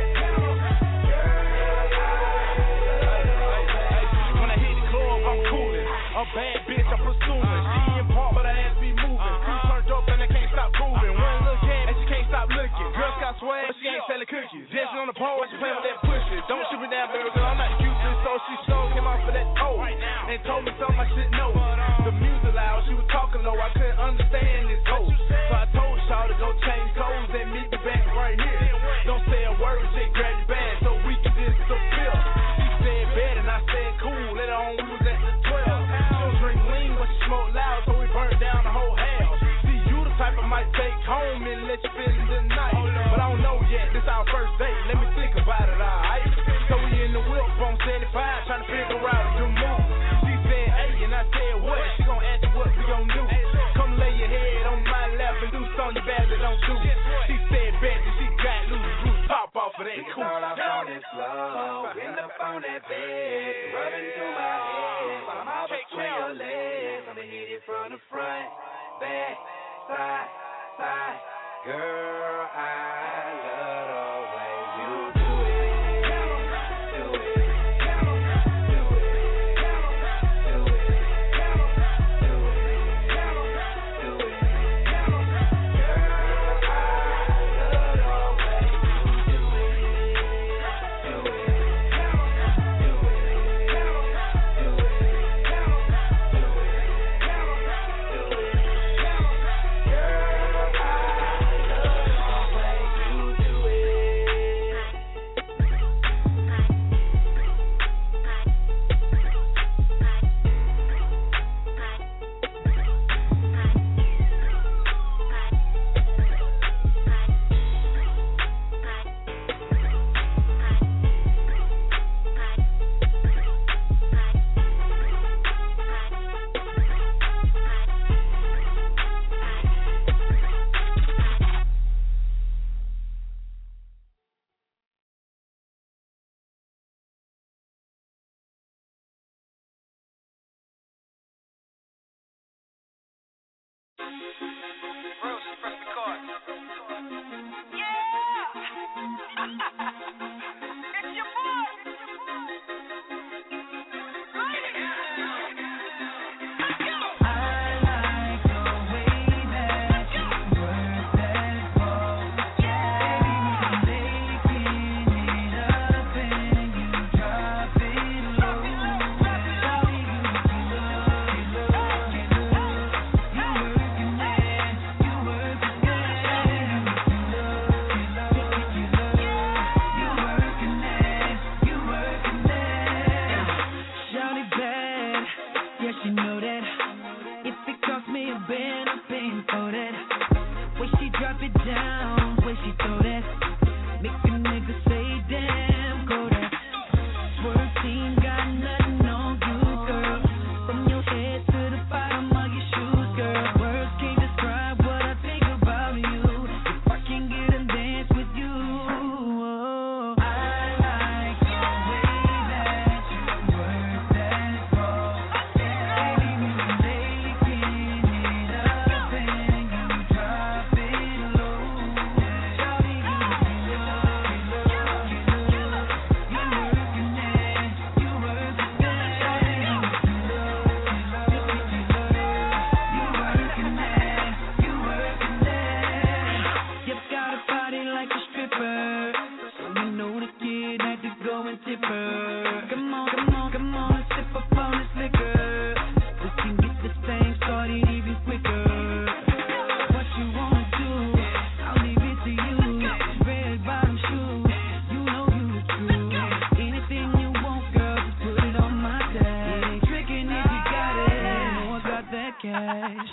A bad bitch I'm pursuing. She in part, but her ass be moving. Two turned up and I can't stop grooving. One look at and she can't stop looking. Girl got swag, but she ain't selling cookies. Dancing on the pole, she playing with that pussy. Don't shoot me down, baby girl, I'm not cute. So she slow, came off of that toe and told me something I should know. The music loud, she was talking low, I couldn't understand this hoe. So I told Shaw to go change clothes and meet me back right here. Don't say a word, just grab your bag so we can disappear. She said bad and I said cool. Later on we was at the twelve. Drink lean, but you smoke loud, so we burn down the whole house. See, you the type I might take home and let you spend the night. But I don't know yet, this our first date, let me think about it, alright? So we in the whip on seventy-five, trying to figure out the move. She said, hey, and I said, what? She gon' ask you what we gon' do. Come lay your head on my lap and do something you badly don't do. She said, bet that she got loose, loose top off of that cool. Start off on it slow, end up on that bed, rubbing through my head while I'm out between your legs. I'ma hit it from the front, back, side, side. Girl, I love the way you do it. Do it. Do it. Do it. Do it. Do it. dipper. Come on, come on, come on, let's sip up on this liquor. We can get this thing started even quicker. What you wanna do? I'll leave it to you. Red bottom shoes, you know you the truth. Anything you want, girl, just put it on my dash. Ain't tricking if you got it. You know I got that cash.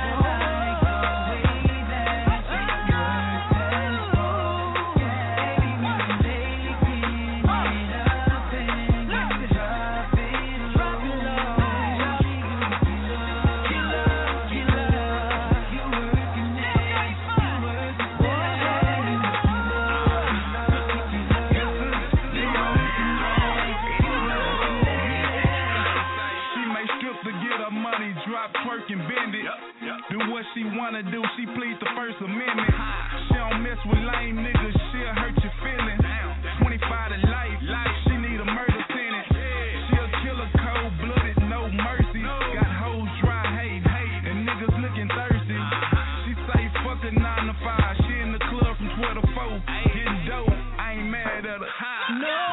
She wanna do, she pleads the First Amendment. She don't mess with lame niggas, she'll hurt your feelings. twenty-five to life, she need a murder sentence. She'll kill a cold-blooded, no mercy. Got hoes dry hate, and niggas looking thirsty. She say fuck a nine to five, she in the club from twelve to four, getting dope. I ain't mad at her. No.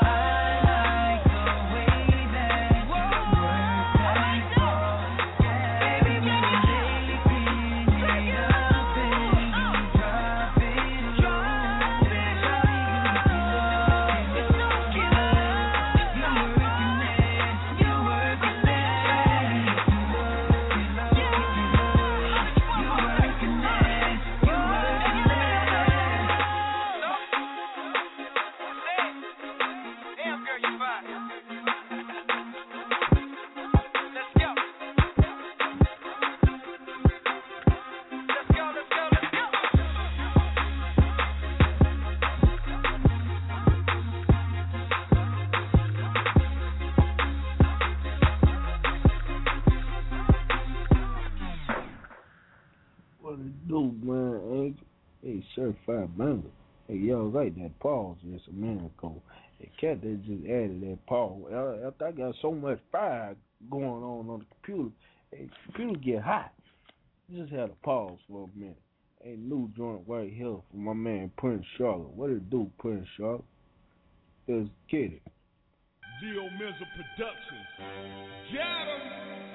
Certified banger. Hey, y'all like that pause just a minute ago. The cat that just added that pause. After I got so much fire going on on the computer, hey, the computer get hot. Just had a pause for a minute. Hey, new joint right here from my man Prince Charlotte. What it do, Prince Charlotte? Let's get it. Dio Mizza Productions. Get 'em!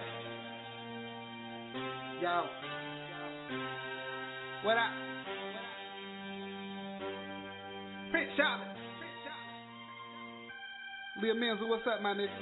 Yo. What I... Prince Charlotte. Lil Menza, what's up, my nigga?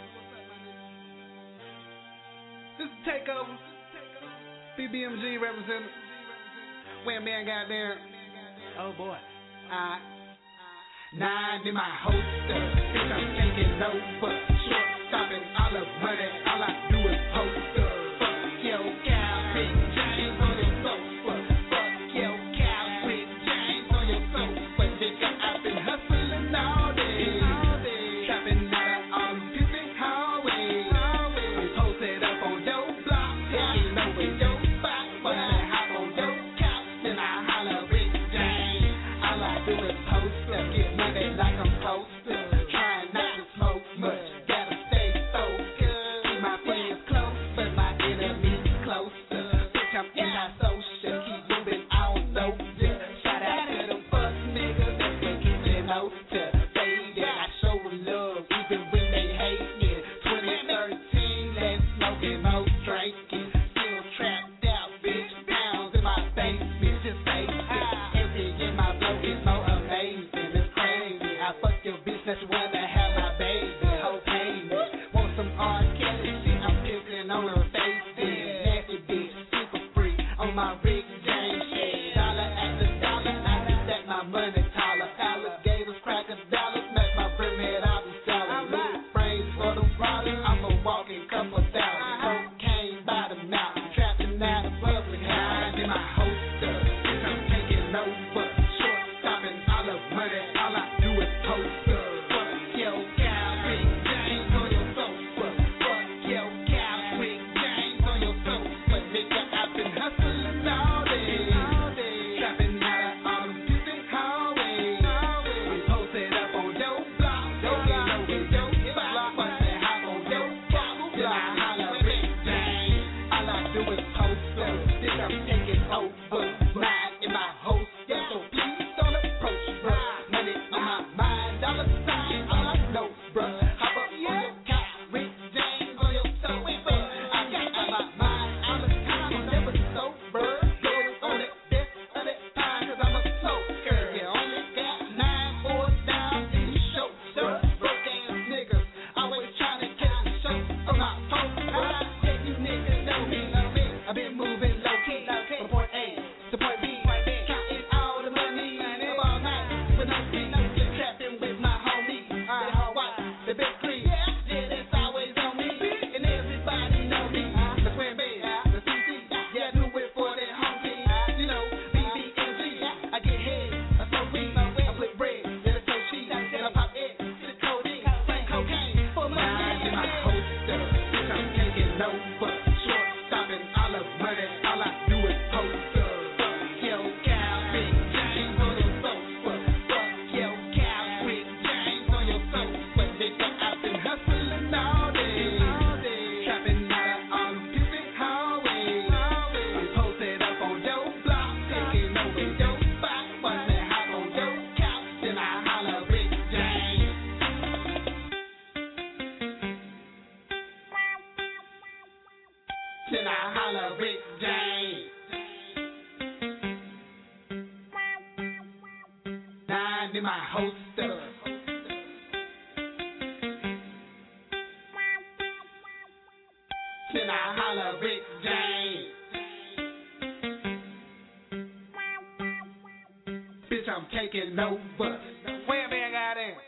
This is Takeover. B B M G representing. When man got there. Oh boy. Alright. Nine in my holster. Bitch, I'm taking over. Short stopping all the money. All I do is poster. Fuck yo, cow, big James on your sofa. Fuck yo, cow, big James on your sofa. I've been hustling all day, trapping out of all them different hallways. I'm posted up on your block, taking over your spot. But I hop on your couch, then I holler Big James. All I do is post up, get money like I'm supposed to. Trying not to smoke much, gotta stay focused. Keep my friends close, but my enemies closer. Bitch, I'm anti-social, keep moving, I don't know ya. Shout out to them fuck niggas. To baby, I show them love even when they hate me. twenty thirteen, let's smoking, no drinking. Still trapped out, bitch. Pounds in my basement, just face it. Everything in my blow is so amazing, it's crazy. I fuck your bitch, that's the one that have my baby. Whole payment. Want some R. Kelly shit? I'm pissing on her face. Nasty bitch, super free on my Rick James shit. Dollar after dollar, I can stack my money taller. Alligators, crackers, dollars, make my brim head out and salad. Little brains for the problem, I'm a walking couple thousand. Cocaine by the mouth, trapping out of public house. In my holster, bitch, I'm taking over. Short stopping all the money, all I do is poster. Fuck yo, cow, big James on your sofa. Fuck yo, cow, big James on your sofa. Nigga, I've been hustling all day, trapping out of all them different hallways. I'm posted up on your block, taking over your spot. But they hop on your block, then I holler Big James. All I do is poster, bitch, I'm taking over. Nine in my holster, so please don't approach, bro. Money on my mind, dollars holla Rick James. Nine in my holster. Then I holla Rick James. Bitch, I'm taking over. Where man got in?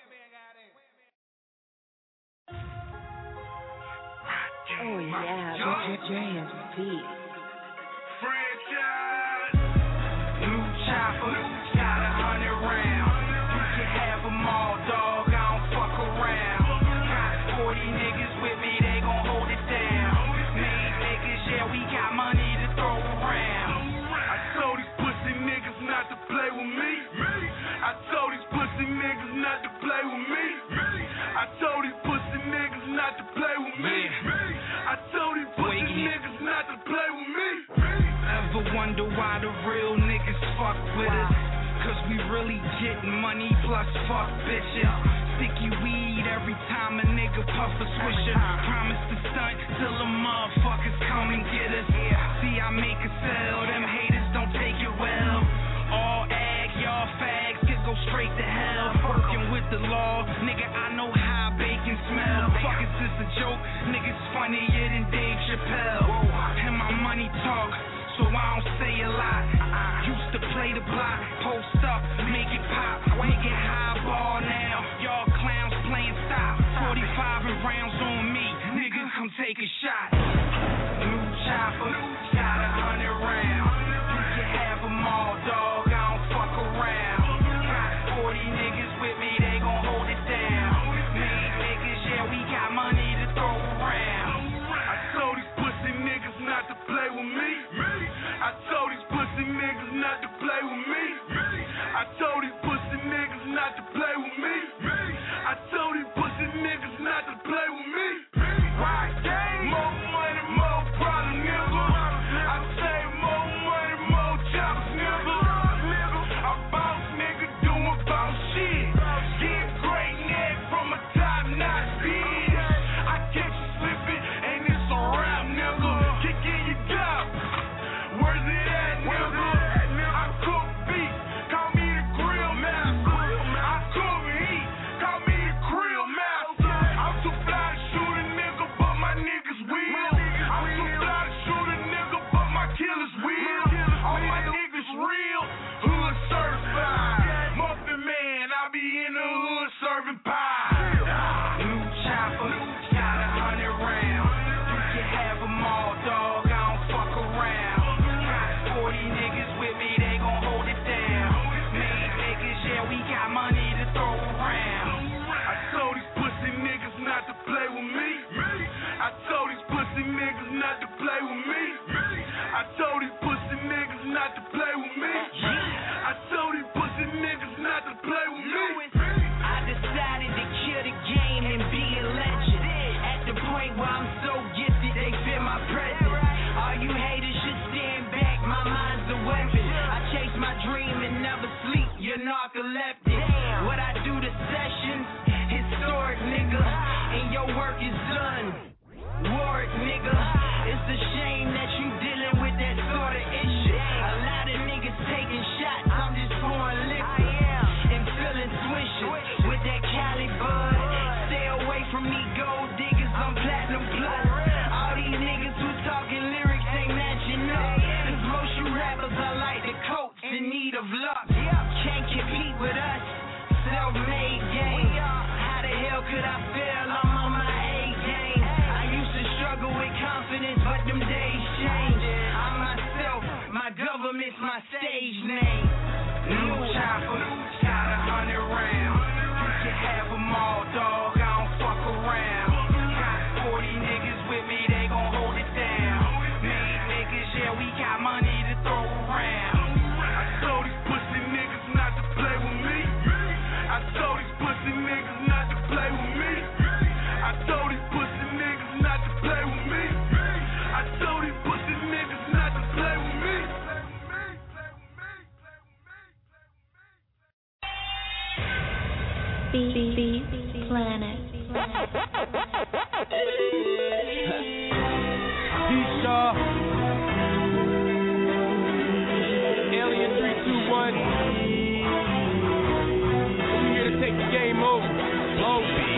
Oh yeah, D J and beat. Franchise. New chopper, got a hundred rounds. You can have them all, dog. I don't fuck around. Got forty niggas with me, they gon' hold it down. Made niggas, yeah, we got money to throw around. I told these pussy niggas not to play with me. I told these pussy niggas not to play with me. I told these pussy niggas not to play with me. I told these pussy niggas not to play with me. Ever wonder why the real niggas fuck with us? Cause we really getting money plus fuck bitches. Sticky weed every time a nigga puff a swisher. Promise to stunt till the motherfuckers come and get us. See, I make a sell, them haters don't take it well. All ag, y'all fags, could go straight to hell. Working with the law, nigga, I know how bacon smell. Fuck, is this a joke? Niggas funnier than Dave Chappelle. And my money talk, so I don't say a lot. Used to play the block, post up, make it pop. Make it high ball now, y'all clowns playing stop. forty-five and rounds on me, niggas come take a shot. New chopper, got a hundred rounds. You can have them all, dog, I don't fuck around. Got forty niggas with me, they gon' hold it down. Made niggas, yeah, we got money to throw around. I told these pussy niggas not to play with me. I told these pussy niggas not to play with me. I told these pussy niggas not to play with me. I told these pussy niggas not to play with me. Right, gang. More money, more problem, nigga. I say more money, more chops, nigga. A boss nigga doing boss shit. Get great neck from a top notch bitch. I catch you slipping and it's a rap, nigga. Kick in your job. Where's it at, nigga? I cook beef, call me the grill master. I cook heat, call me the grill master. I'm too fly to shoot a nigga, but my niggas will. I'm too fly to shoot a nigga, but my killers will. All my niggas real, hood certified. Muffin man, I be in the hood serving pie. New chopper, got a hundred rounds. You can have them all, dog, I don't fuck around. Got forty niggas with me, they gon' hold it down. Made niggas, yeah, we got money to throw around. I told these pussy niggas not to play with me. I told these pussy niggas not to play with me. I told these pussy niggas not to play with me. I told these pussy niggas not to play with me. I decided to kill the game and be a legend. At the point where I'm so gifted, they fear my presence. All you haters should stand back, my mind's a weapon. I chase my dream and never sleep, you're narcoleptic. What I do to sessions, historic nigga, and your work is done. Warwick nigga, it's a shame that you dealing with that sort of issue. A lot of niggas taking shots, I'm just pouring liquor and feeling swishes with that Cali bud. Stay away from me gold diggers, I'm platinum plus. All these niggas who talking lyrics ain't matching up. Cause most you rappers are like the coats in need of luck. Can't compete with us, self-made game. How the hell could I fail? I'm on my A game. I used to struggle with confidence, but them days changed. I'm myself, my government's my stage name. New chopper, got a hundred rounds. You can have them all, dog, I don't fuck around. Got forty niggas with me, they gon' hold it down. Made niggas, yeah, we got money to throw around. I told these pussy niggas not to play with me. I told these pussy niggas not to play with me. I told these pussy niggas not to play with me. I told these pussy niggas not to play with me. B B Planet. D-Shaw,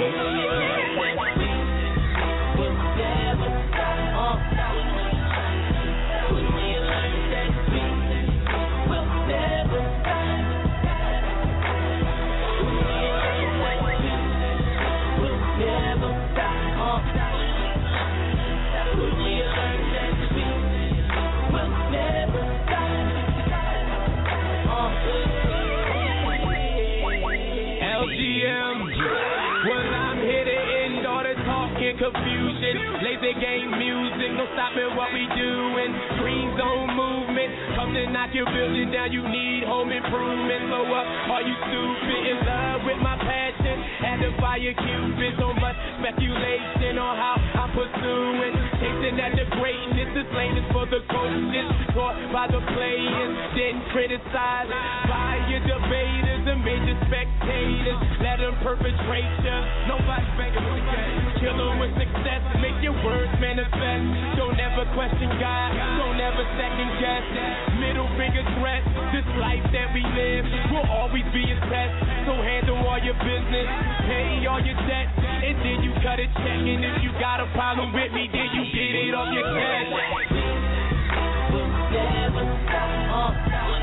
Confusion, laser game music, no stopping what we doing. Green zone movement, come to knock your building down. You need home improvement. Blow up, are you stupid? In love with my passion, had to fire Cupid. So much speculation on how I'm pursuing. Chasing at the greatness, this lane is for the coaches. Taught by the players, didn't criticize by your debaters and major spectators. Let them perpetrate ya. Nobody's begging with the game. Kill them with success, make your words manifest. Don't ever question God, don't ever second guess. Middle finger threat, this life that we live will always be a test. So handle all your business, pay all your debts, and then you cut a check. And if you got a problem with me, then you get it off your cash. We'll never stop.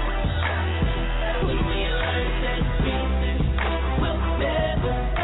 When we learn that we'll never stop.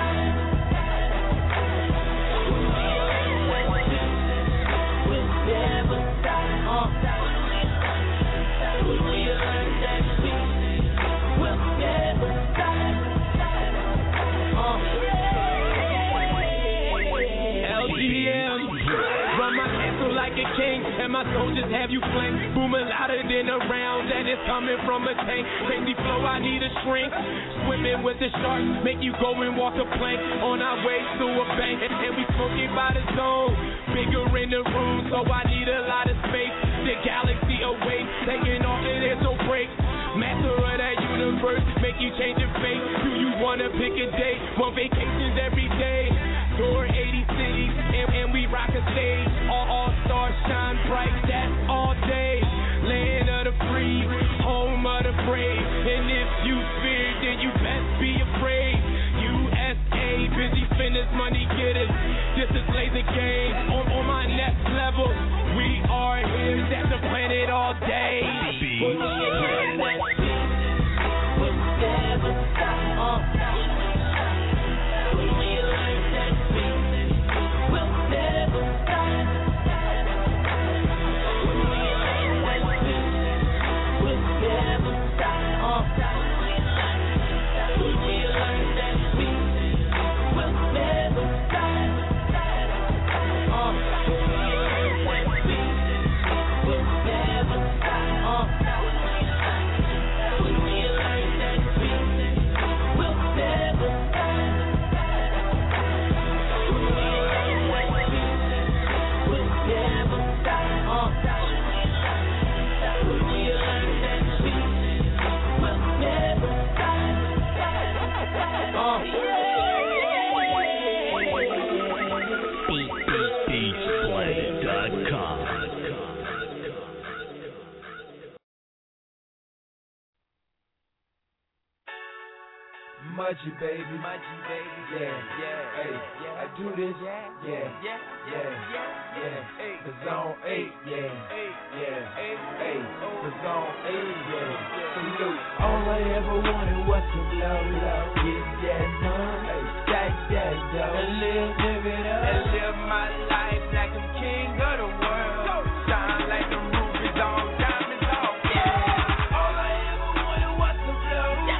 And my soldiers have you flanked, booming louder than a round that is coming from a tank. Crazy flow, I need a shrink. Swimming with the sharks, make you go and walk a plank. On our way to a bank, and, and we smoking by the zone. Bigger in the room, so I need a lot of space. The galaxy away, taking off and there's no break. Master of that universe, make you change your fate. Do you wanna pick a date? Want vacations every day. Tour eighty cities, and, and we rock a stage. All all-stars shine bright, that's all day. Land of the free, home of the brave. And if you fear, then you best be afraid. U S A, busy spinners, money getters. This is laser game, on, on my next level. We are here, that's the planet all day. We'll never stop. Mudgy baby, mudgy baby, yeah, yeah, hey, yeah. I do this, yeah, yeah, yeah, yeah, yeah, the zone eight, yeah, yeah, hey, the zone eight, yeah, salute. All I ever wanted was to blow, blow, get that money, stack that dough, and live, live it up, and live my life like I'm king of the world, shine like the roof is on diamonds off, yeah. All I ever wanted was to blow, yeah.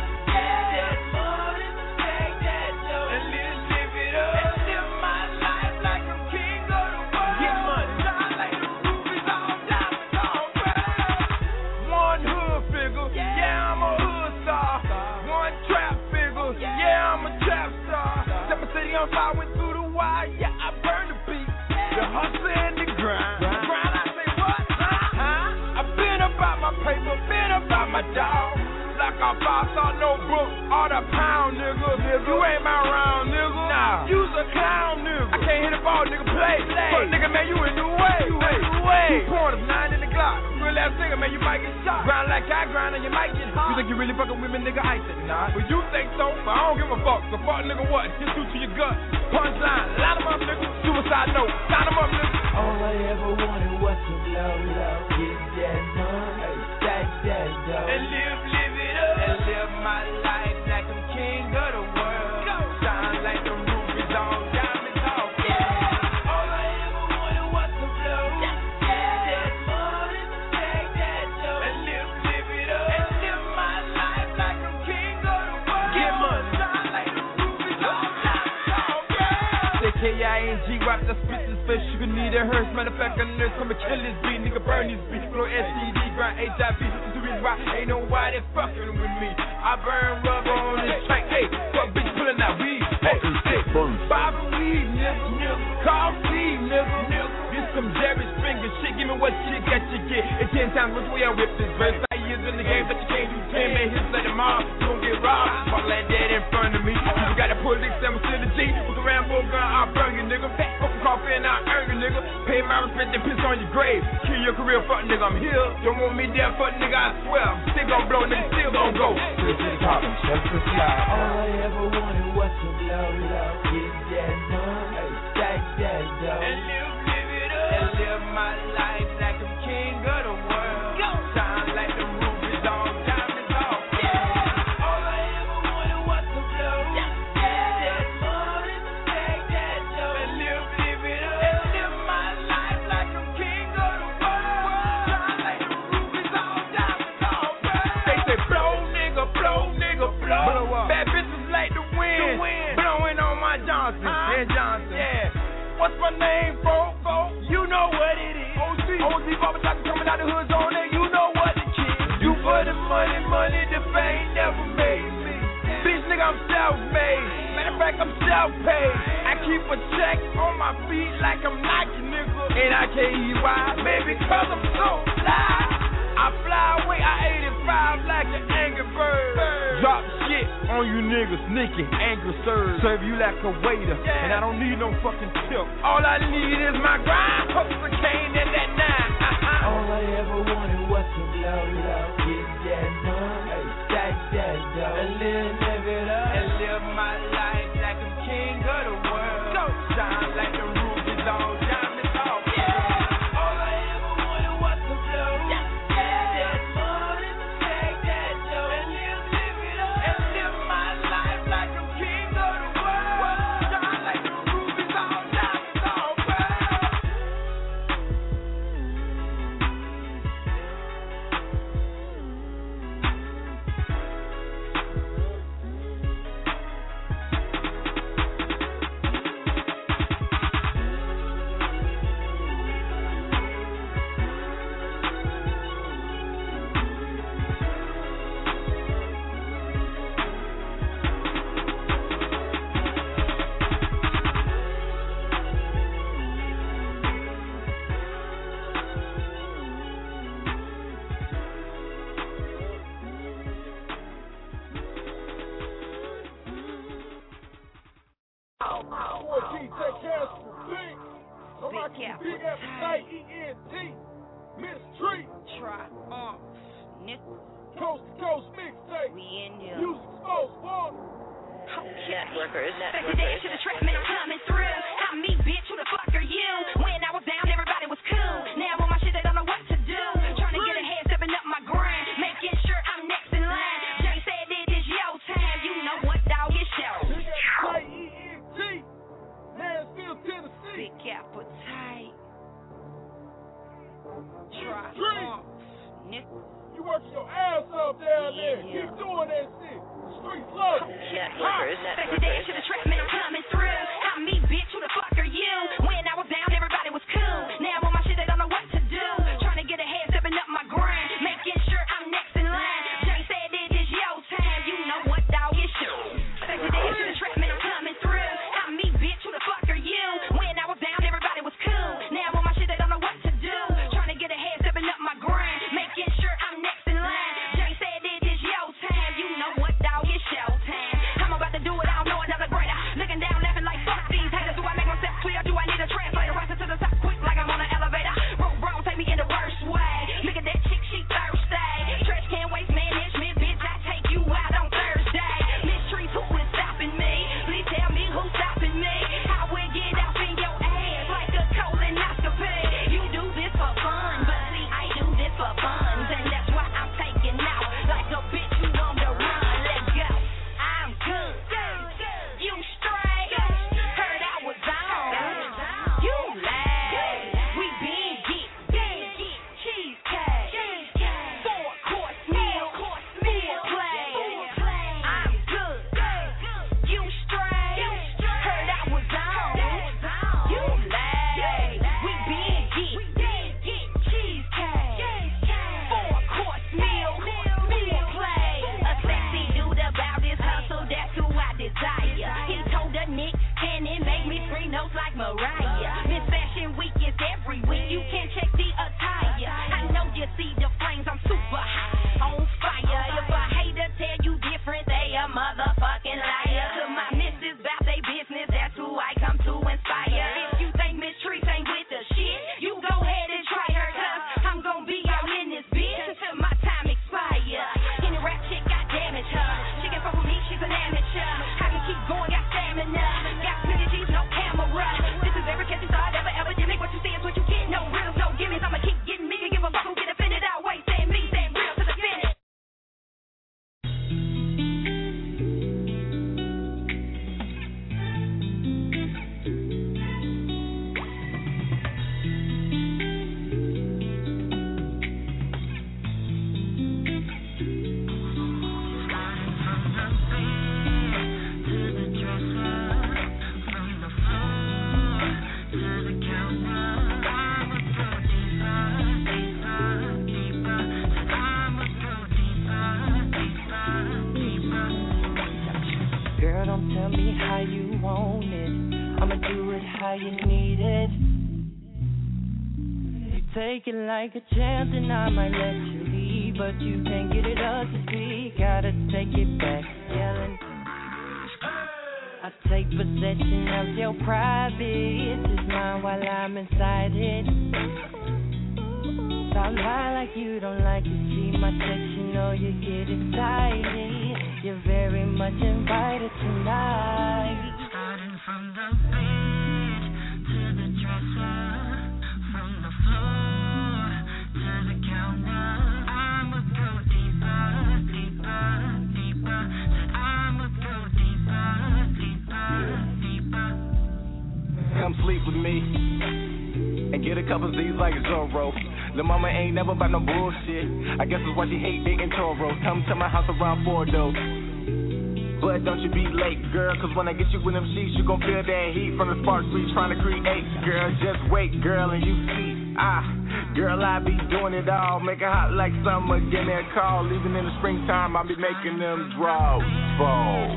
If I went through the wire, yeah, I burned the beat. The hustle and the grind. The grind, I say what? Huh? Huh? I've been about my paper, been about my dog. Like a five-star notebook, all the pound, nigga. nigga. You ain't my round, nigga. Nah. You's a clown, nigga. I can't hit the ball, nigga, play. But nigga, man, you in the way. You in the way. Two pointers, nine in the Glock. Real ass nigga, man, you might get shot. Grind like I grind and you might get hot. You think you really fucking with me, nigga? I said nah. Well, you think so, but I don't give a fuck. So So fuck nigga what? Hit you to your gut. Punchline, line them up, nigga. Suicide note, sign them up, nigga. All I ever wanted was to blow, blow, get that money, stack that dough, and live, live it up, and live my life like I'm king of the world. Go. Shine like the roof is on diamonds off. Yeah. All I ever wanted was to blow, get that money, stack that dough, and live, live it up, and live my life like I'm king of the world. Get money. Shine like the roof is on diamonds off. Yeah. K I N G, rap the spit this fish, you can need a hearse. Matter of fact, I'm nurse, I'ma kill this beat, nigga burn this beat. Flow S T D, grind H I V, this is the reason why ain't nobody fucking with me. I burn rubber on this track, hey, fuck bitch pulling that weed, hey, hey, Bobby weed, nigga, coffee, nigga, this some Jerry Springer shit, give me what you got, you get. And ten times which way I rip this verse, I years in the game, but you can't do ten, man, hits like them all, you gon' get robbed, fuck like that in front of me. You got to pull this seven to the G, with the Rambo gun, I'll burn you, nigga. Fucking coffee and I'll earn you, nigga. Pay my respect and piss on your grave. Kill your career, fuck nigga, I'm here. Don't want me there, fuck nigga, I swear. I'm still gon' blow, nigga, still gon' go. This is poppin', just a slide. All I ever wanted was to blow, blow, get that money, stack that dough, and live, live it up, and live my life like I'm king of the world. Go. Shine like the roof is on diamonds off. Yeah. All I ever wanted was to blow, get that money, stack that dough, and live, live it up, and live my life like I'm king of the world. Shine like the roof is on diamonds off. They say blow, nigga, blow, nigga, blow. blow Bad bitches like the wind, the wind. Blowing on my Johnson, huh? and Johnson. Yeah. What's my name, bro? You know what it is. O Z, O Z, Bobby Johnson coming out the hood on there. You know what the kid. You for the money, money, the fame never made me. Bitch, nigga, I'm self-made. Matter of fact, I'm self-paid. I keep a check on my feet like I'm Nike, nigga. And I K E Y, baby, cause I'm so fly. I fly away, I eighty-five like an angry bird. Drop shit on you niggas, sneaky, angry serve. Serve you like a waiter, yeah. And I don't need no fucking tip. All I need is my grind, hopes a cane and that nine. Uh-huh. All I ever wanted was to blow, blow, get that money, stack that dough, and live, live it up, and live my life like I'm king of the world. Go. Shine like the roof is on diamonds off. Yeah. All I ever wanted was to blow, get that money, stack that dough, and live, live it up, and live my life like I'm king of the world. Shine like the roof is on diamonds off. fourteen, take care of some things. I'm rocking B F I E N T, Miss Tree. Try on, nickel. Coast to coast mixtape. We in here. Music sports, boy. Networkers, networkers. Back to the trap, man, I'm coming through. I'm me, bitch, who the fuck are you? When I was down, everybody was cool. Now on my shit, they don't know what to do. Trying to get ahead, stepping up my grind. Making sure I'm next in line. Jay said it is your time. You know what, dog, it's show. B F I E N T, Nashville, Tennessee. Big appetite. Try on, nickel. You working your ass off down there. Yeah. Keep doing that shit. Streets love it. Networkers, Back to the trap, man, I'm coming through. I'm me, bitch, who the fuck are you? When I was down, everybody was cool. Now on my shit, they don't know what to do. Trying to get ahead, stepping up my grind. Making sure I'm next in line. Jay said it is your time. You know what, dog, it's show. Back to the trap, man, I'm coming through. I'm me, bitch, who the fuck are you? When I was down, everybody was cool. Now on my shit, they don't know what to do. Trying to get ahead, stepping up my grind. Making sure I'm next in line. Jay said it is your time. You know what, dog, it's your time. I'm about to do it, I don't know another grind. nose like Mariah. Miss Fashion Weekends every week. You can check the attire. I know you see the flames. I'm super hot, on fire. If a hater tell you different, they a motherfucking liar. To my missus bout they business, that's who I come to inspire. If you think Miss Treese ain't with the shit, you go ahead and try her, cause I'm gonna be out in this bitch until my time expire. Any rap chick, I damage her. She can fuck with me, she's an amateur. I can keep going, got stamina. Got plenty G's, no camera. This is every catchy thought ever, epidemic. What you see is what you get, no riddles, no gimmies. I'ma keep getting me, give a fuck who get offended. I'll wait, saying me, saying real to the finish. Girl, don't tell me how you want it. I'ma do it how you need it. You take it like a champ, then I might let you leave. But you can't get it up to speak. Gotta take it back, yelling. I take possession of your private. It's mine while I'm inside it. Stop lying like you don't like to see my text. You know you get excited. You're very much invited tonight. Starting from the bed to the dresser, from the floor to the counter. I'ma go deeper, deeper, deeper. I'ma go deeper, deeper, deeper. Come sleep with me and get a couple Z's like Zorro. The mama ain't never about no bullshit. I guess that's why she hate dating Toro. Come to my house around four though. But don't you be late, girl, cause when I get you in them sheets, you gon' feel that heat from the sparks we trying to create. Girl, just wait, girl, and you see. Ah, girl, I be doing it all. Make it hot like summer, give me a call. Even in the springtime, I be making them draws fall.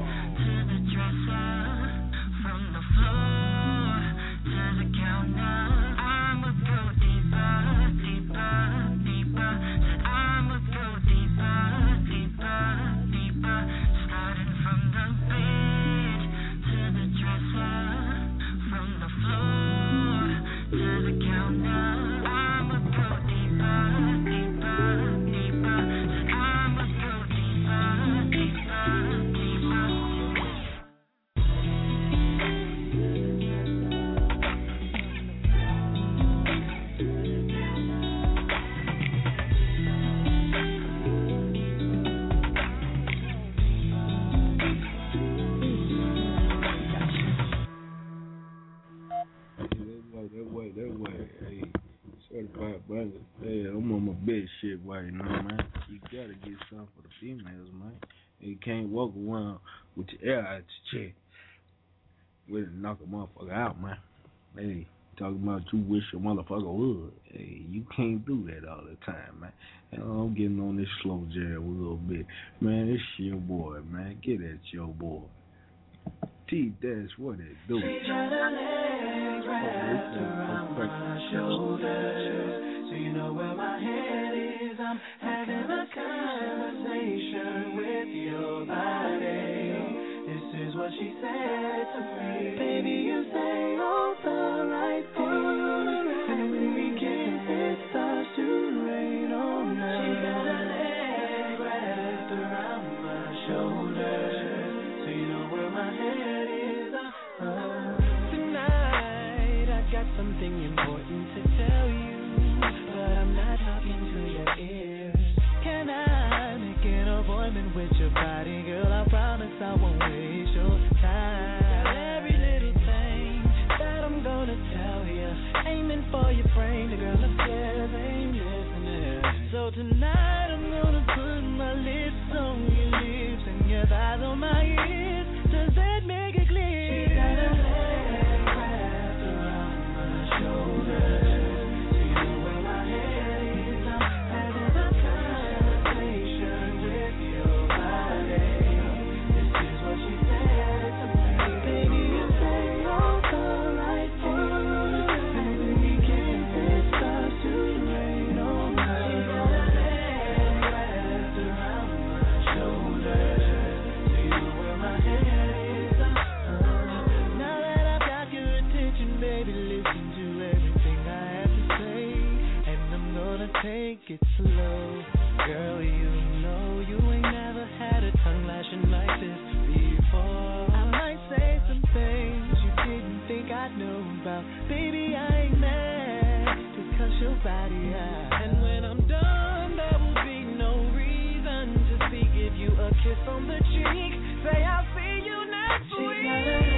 Hey, I'm on my best shit right now, man. You gotta get something for the females, man. You can't walk around with your air out your chest. Ready to knock a motherfucker out, man. Hey, talking about you wish your motherfucker would. Hey, you can't do that all the time, man. And I'm getting on this slow jam a little bit. Man, this your boy, man. Get at your boy. T-Dash, what it do? She got her legs wrapped around my shoulders, so you know where my head is. I'm having a conversation with your body. This is what she said to me. Baby, you say all the right things, and when we kiss, it starts to rain all night. She got her legs wrapped around my shoulders, so you know where my head is. Tonight I got something important to tell you, but I'm not talking to your ears. Can I make an appointment with your body, girl? I promise I won't waste your time. Every little thing that I'm gonna tell you, aiming for your brain, the girl upstairs ain't listening. So tonight I'm gonna put my lips on your lips and your thighs on my ears. Does that make it clear? She got her leg wrapped around my shoulders, so you know where my head is. I'm having a conversation with your body. This is what she said to me. Baby, you say all the right take it slow. Girl, you know you ain't never had a tongue lashing like this before. I might say some things you didn't think I knew about. Baby, I ain't mad to cuss your body out. And when I'm done, there will be no reason to speak. Give you a kiss on the cheek. Say I'll see you next she week.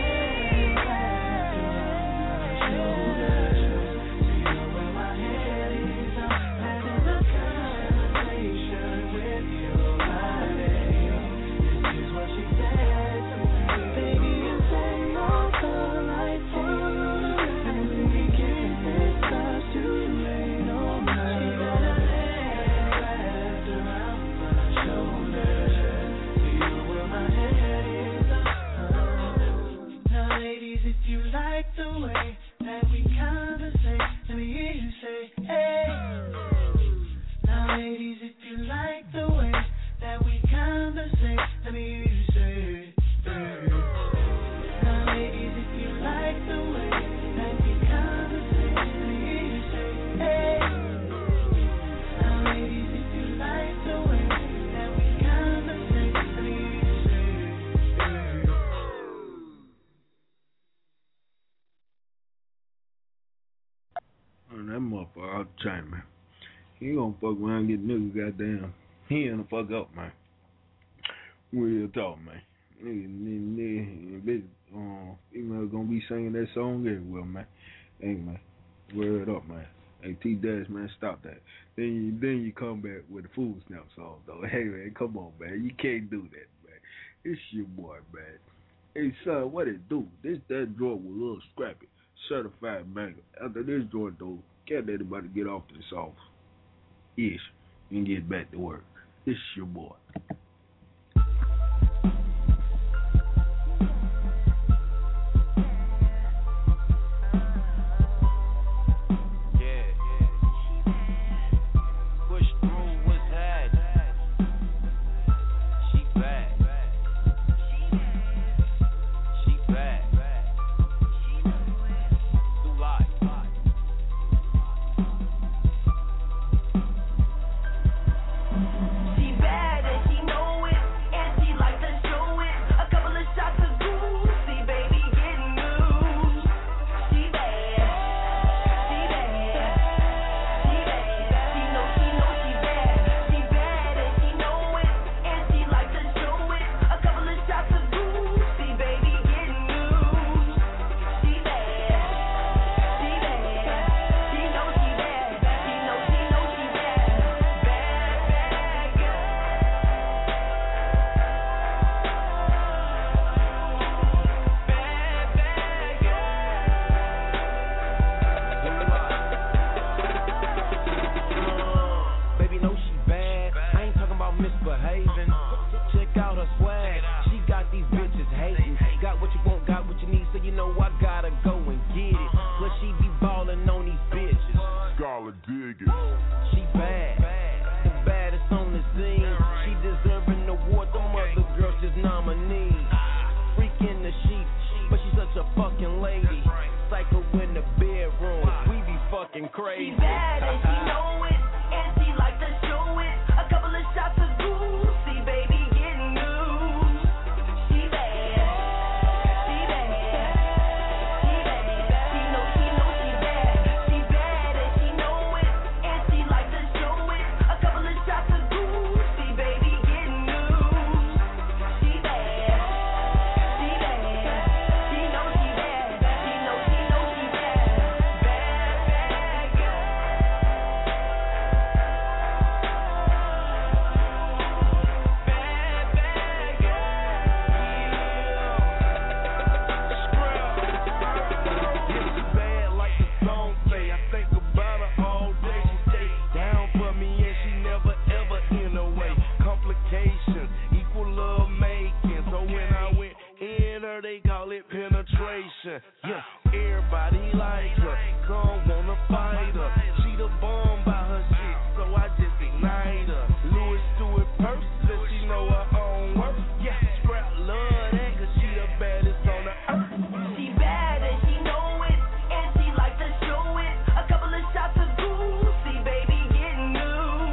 Man. He gonna fuck around and get niggas goddamn. He ain't the fuck up, man. Real talk, man. Nigga, nigga, nigga, bitch, um, female gonna be singing that song everywhere, man. Hey, man, word up, man. Hey, T-Dash, man, stop that. Then you, then you come back with the Food Stamp song, though. Hey, man, come on, man. You can't do that, man. It's your boy, man. Hey, son, what it do? This, that joint was a little scrappy. Certified banger. After this joint, though, can't let anybody get off to this off. Ish. And get back to work. It's your boy. She bad and she know it. A couple of shots of Goosey, baby, getting new.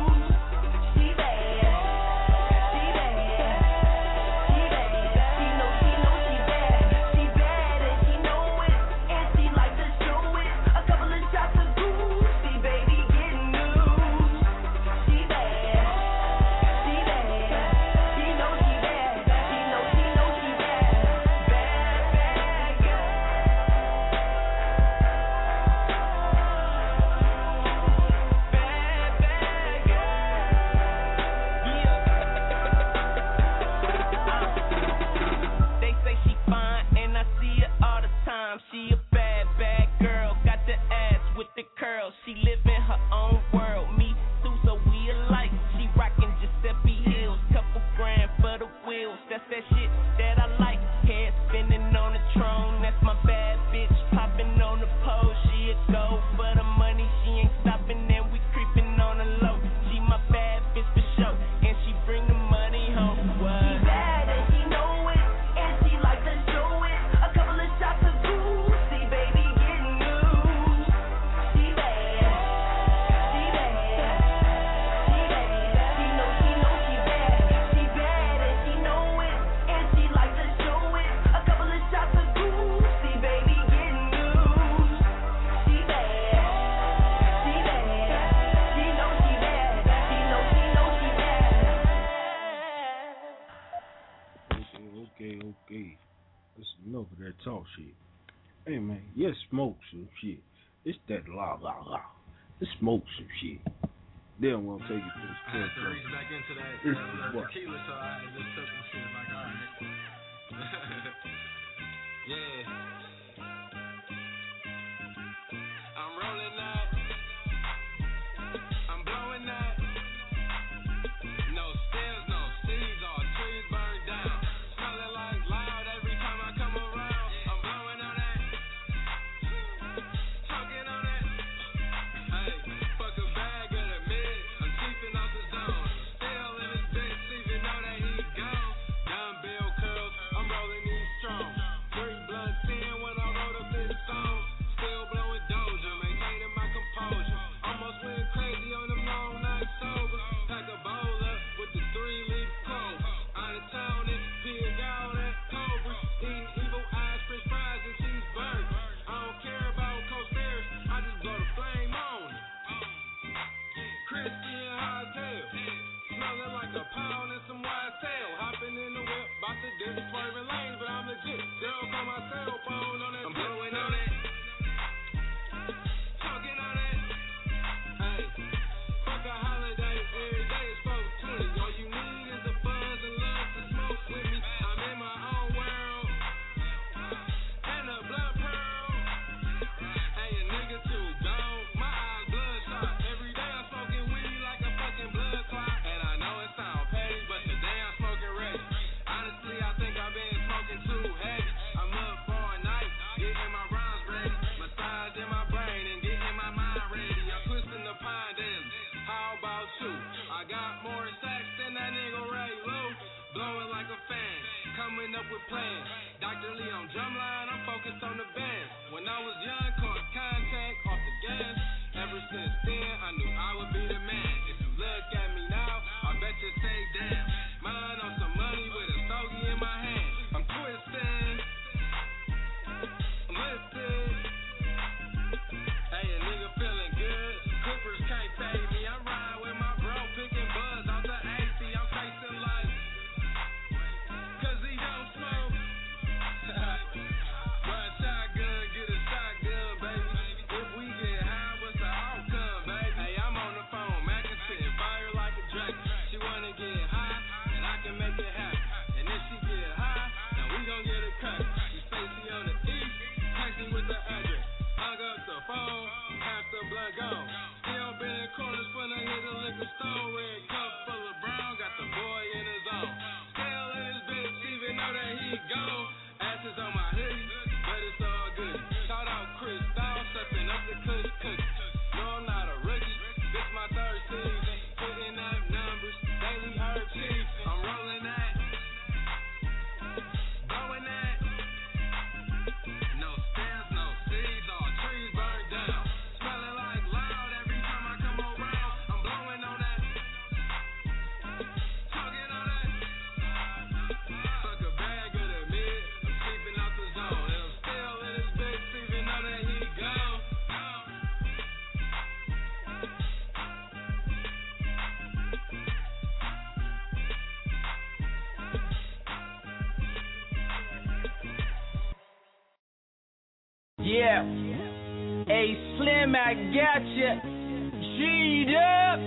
all the time. She a bad, bad girl, got the ass with the curls. She live in her own world, me too, so we alike. She rockin' Giuseppe Hills, couple grand for the wheels. That's that shit that I like. Head spinning on the throne, that's my bad bitch. Popping on the pole, she a go for the money. She ain't stopping, and we creeping on the low. She my bad bitch for show, and she bring the money home. What? She bad and she know it, and she like to show it. A couple of shots of Gucci, baby, getting loose. She bad, she bad, she bad. She know, she know she bad. She bad and she know it, and she like to show it. A couple of shots of Gucci, baby, getting loose. She bad, she bad. She know she bad. She know, she know she bad. Okay, okay, okay. That's enough of that talk shit. Hey man, yes, smoke some shit. It's that la la la. Let's smoke some shit. They don't want to take it to the I store. had to reach back into that It's uh, what? tequila, so I just took some shit. Like, alright. Yeah. I'm rolling that. I'm blowing that. No stems, no seeds, all trees burned down. Smelling like loud every time I come around. I'm blowing on that. Choking on that. Hey, fuck a bag of the mid. I'm cheaping out the zone. Still in his bitch, even though that he gone. Dumbbell curls, I'm rolling these strong. Three blood ten when I wrote up this song. Still blowing doja, maintaining my composure. Almost went crazy on them long nights sober. Pack a bowl up with the three leaf clover. Out of town and pig out at Cobra. Eating evil eyes, french fries, and cheeseburgers. I don't care about coasters, I just blow the flame on it. Crispy and hot tail. Smelling like a pound and some wise tail. Hopping in the whip, bout to dip, swerving lanes, but I'm legit. Still call my cell phone on that. I'm blowing on it. Talking on it. Hey, fuck a holiday, every day is four twenty. All you need is the buzz and love to smoke with me. I'm in my own world. And a blood pearl. Hey, a nigga too gone. My eyes bloodshot. Every day I'm smoking weed like a fucking blood clot. And I know it sound petty, but today I'm smoking ready. Honestly, I think I've been smoking too heavy. I'm up for a night, getting my rhymes ready. Massage in my brain and getting my mind ready. I'm twisting the pine daily. How about you? I got more sex than that nigga Ray Lou. Blowing like a fan, coming up with plans. Doctor Lee on drumline, I'm focused on the band. When I was young, caught contact off the gas. Ever since then, I knew I would be the man. If you look at me now, I bet you say damn. Mine on some money with a stogie in my hand. I'm twisting, I'm lifted. Hey, a nigga feeling good. Coopers can't pay me. I'm riding with my bro, picking buzz out the A C. I'm chasing life, cause he don't smoke. Run shotgun, get a shotgun, baby. If we get high, what's the outcome, baby? Hey, I'm on the phone, Mac and spitting fire like a dragon. She wanna get high, and I can make it happen. And if she get high, then we gon' get it cut. She say she on the east, text me with the address. Hung up the phone, half the blood gone. Still bending corners when I hit a liquor store. Red cup full of brown, got the boy in his own. Still in his bitch, even though that he gone. Ashes on my hoodie, but it's all good. Shout out Chris Dow, stepping up the kush cook. No, I'm not a rookie, this my third season. Putting up numbers, daily herb cheese. I'm rolling that, blowing that. No stems, no seeds, all trees burned down. Smelling like loud every time I come around. I'm blowing on that, talking on that. Fuck a bag of the mid, I'm sleeping out the zone. And I'm still in his bitch, even though that he gone. Yeah. Hey, Slim, I got ya. G'd up.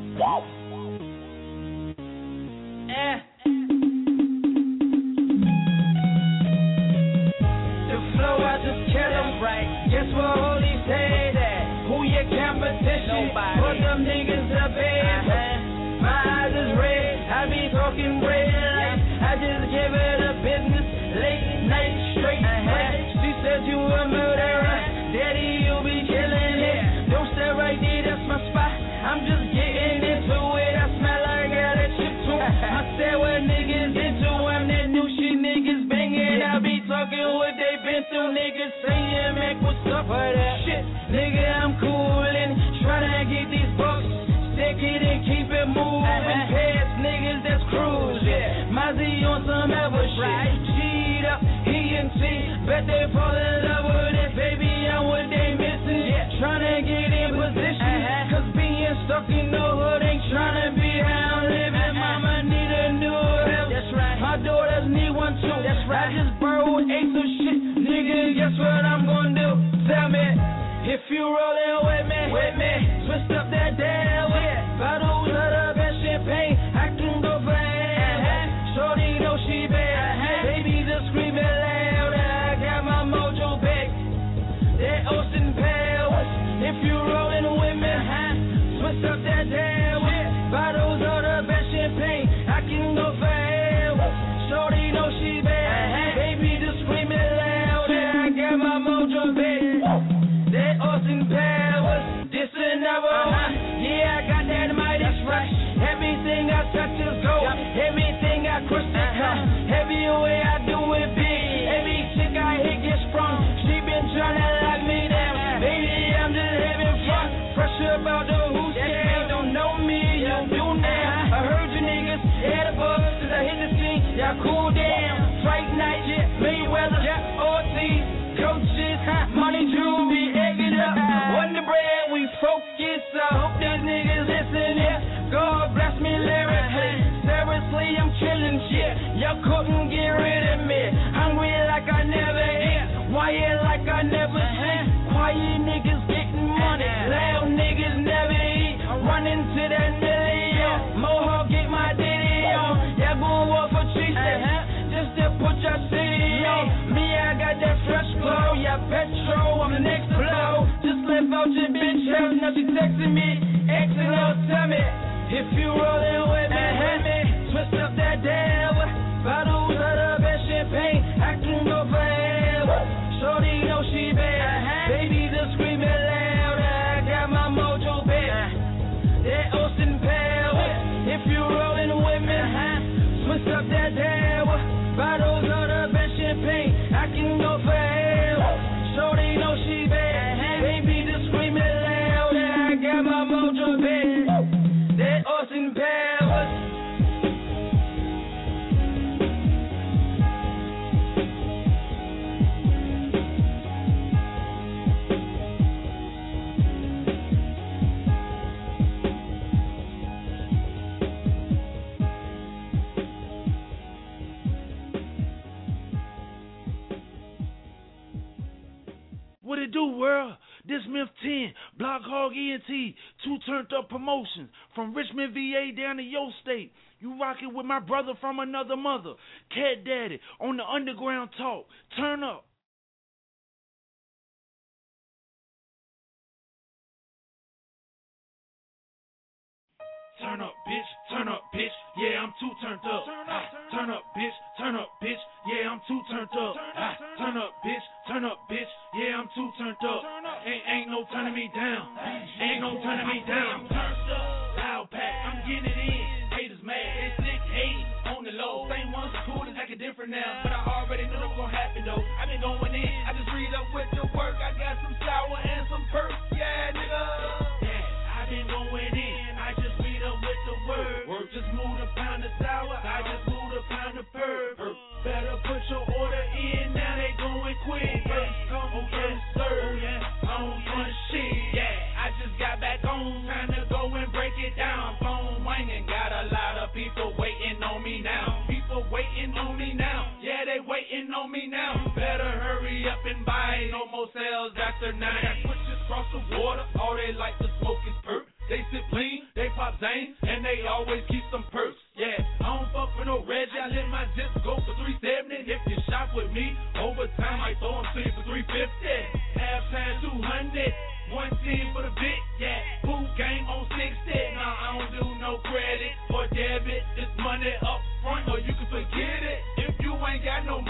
Wow. Eh. business. Late night straight. Uh-huh. She said you a murderer. Daddy, you be killing it. Don't stay right there, that's my spot. I'm just getting into it. I smell like I got a chip too. I said what niggas into. I'm that new shit niggas banging. I be talking what they been through. Niggas saying, Mac, what's up for that? Shit, nigga, I'm coolin'. Tryna get these bucks. Stick it and keep it moving. Past niggas that's cruising. Mozzie on some other shit. Cheat up, he and T. Bet they fall in love with it. Baby, I'm what they missing. Tryna get in position. Cause being stuck in the hood ain't tryna be how I'm living. Mama need a new house. That's right. My daughters need one too. That's right. I just borrowed eight of shit. Nigga, guess what I'm gonna do? Tell me. If you rollin' with me, with me, twist up that dial. Bottles of the best champagne, I can go fast. Shorty know she bad. Baby, just scream it loud. I got my mojo back. That Austin Powers. If you rollin' with me, twist up that dial. Bottles of the best champagne, I can go fast. Shorty know she bad. Baby, just scream it loud. I got my mojo back. That Austin Powers, this another one. Yeah, I got that mighty fresh. Everything I touch is gold. Everything I crush is come. Every way I do it big. Every chick I hit gets sprung. She been tryna lock me down. Baby, I'm just having fun. Pressure about the who's yeah. Don't know me, you do now. I heard you niggas had a buzz since I hit the scene. Y'all cool down. Fight night, yeah. Mayweather, yeah. Ortiz, coaches, money, jewelry. Wonder bread, we focus. I hope these niggas listen. Yeah. God bless me lyrically. Seriously, I'm chillin' shit. Y'all couldn't get rid of me. Hungry like I never ate. Wired like I never sleep. Quiet niggas getting money. Loud niggas never eat. Running to that million. Mohawk get my ditty on. Y'all gon' work for cheese. Just to put your city on. Me, I got that fresh glow. Yeah, petrol, I'm the next to blow. Just left out your bitch house, now she texting me. Exit out, tell me. If you rollin' with me, with me, twist up that dial. Bottles of the best champagne, I can go forever. Shorty know she bad. Baby, just scream it loud. I got my mojo back. That Austin Powers. If you rollin' with me, twist up that dial. Bottles of the best champagne, I can go forever. Shorty know she bad. Baby, just scream it loud. I got my mojo back. That Austin Powers. What it do, world? This Myth ten, Block Hog E N T, two turned up promotions from Richmond, V A down to your state. You rockin' with my brother from another mother, Cat Daddy, on the Underground Talk. Turn up. Turn up, bitch, turn up, bitch, yeah, I'm too turned up. Turn up, turn up, bitch, turn up, bitch, yeah, I'm too turned up. Turn up, bitch, turn up, bitch, yeah, I'm too turned up. Ain't, ain't no turning me down, ain't no turning me down. Turned up, loud pack, I'm getting it in. Haters mad, they sick, hate on the low. Same ones cool and acting different now, but I already knew that was gonna happen though. I been going in, I just read up with the work. I got some sour and some perks, yeah, nigga. Yeah, I been going in. With the word, word just move the pound of sour, I just move the pound of perp. Better put your order in, now they going quick. First come, first serve, I don't want shit. Yeah, I just got back on, time to go and break it down. Phone wanging, got a lot of people waiting on me now. People waiting on me now, yeah, they waiting on me now. Better hurry up and buy, no more sales after nine. Got switches across the water, all they like to smoke is perp. They sip lean, they pop Zane, and they always keep some perks. Yeah, I don't fuck for no Reggie, I let my zips go for three seventy. If you shop with me, overtime I throw them to you for three fifty. Halftime two hundred, one ten for the bit, yeah. Boot game on sixty. Nah, I don't do no credit or debit. It's money up front or you can forget it. If you ain't got no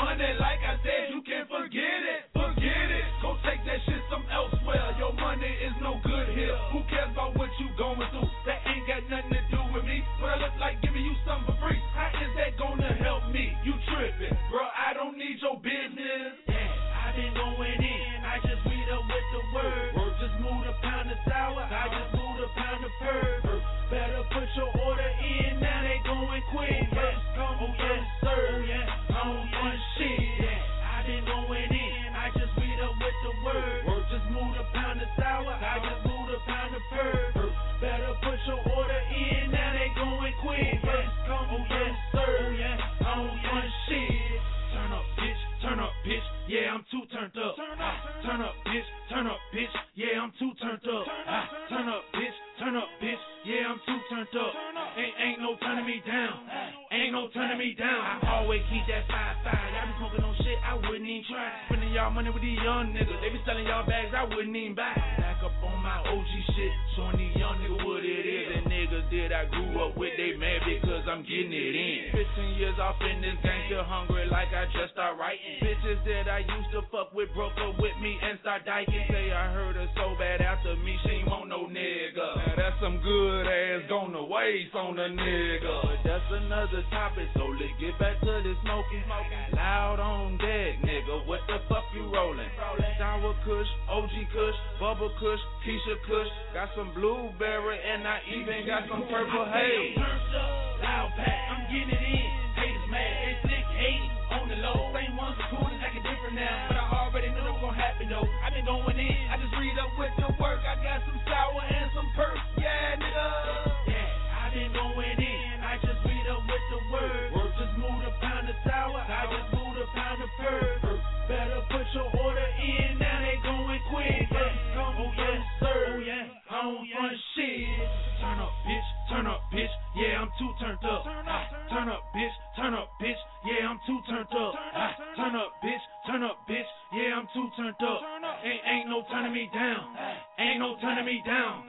bro, I don't need your business. Yeah, I been going in, I just read up with the word. Word just moved a pound of sour, I just moved a pound of purge. Better put your order in, now they going quick. First come, oh yes, sir. Oh yeah, I don't want shit. Yeah, I been going in, I just read up with the word. Word just moved a pound of sour, I just moved a pound of purge. Better put your order in, now they going quick. First come, oh yes, sir. Oh yeah, I don't want shit. Turn up, bitch, turn up, bitch. Yeah, I'm too turned up. Ah, turn up, bitch, turn up, bitch. Yeah, I'm too turned up. Ah, turn up, bitch, turn up, bitch. Yeah, I'm too turned up. Ain't, ain't no turning me down. Ain't no turning me down. I always keep that five five. Y'all be smoking on shit I wouldn't even try. Spending y'all money with these young niggas. They be selling y'all bags I wouldn't even buy. Back up on my O G shit, showing these young niggas what it is. And niggas that I grew up with, they mad because I'm getting it in. fifteen years off in this game, still hungry like I just start writing. Bitches that I used to fuck with broke up with me and start diking. Say I heard her so bad after me, she ain't want no nigga. Now that's some good ass gone to waste on a nigga. But that's another topic, so let's get back to this smoking. Loud on deck, nigga, what the fuck you rolling? Sour Kush, O G Kush, Bubble Kush, Keisha Kush. Got some blueberry and I even got some purple haze. Loud pack, I'm getting it in. Haters mad, they sick, hate on the low. Same ones are cool, it's acting different now. But I already knew it was gonna happen though. I been going in, I just read up with the work. I got some sour and some perk, yeah, nigga. Yeah, I been going in, I just read up with the word. Word just moved a pound of sour, I just moved a pound of perk. Better put your order in, now they going quick. Yeah, come, oh yes, sir, oh yeah, I don't want shit. Turn up, bitch, turn up, bitch, yeah, I'm too turned up. Ah, turn up, bitch, turn up, bitch, yeah, I'm too turned up. Ah, turn up, bitch, turn up, bitch, yeah, I'm too turned up. Ain't, ain't no turning me down, ain't no turning me down.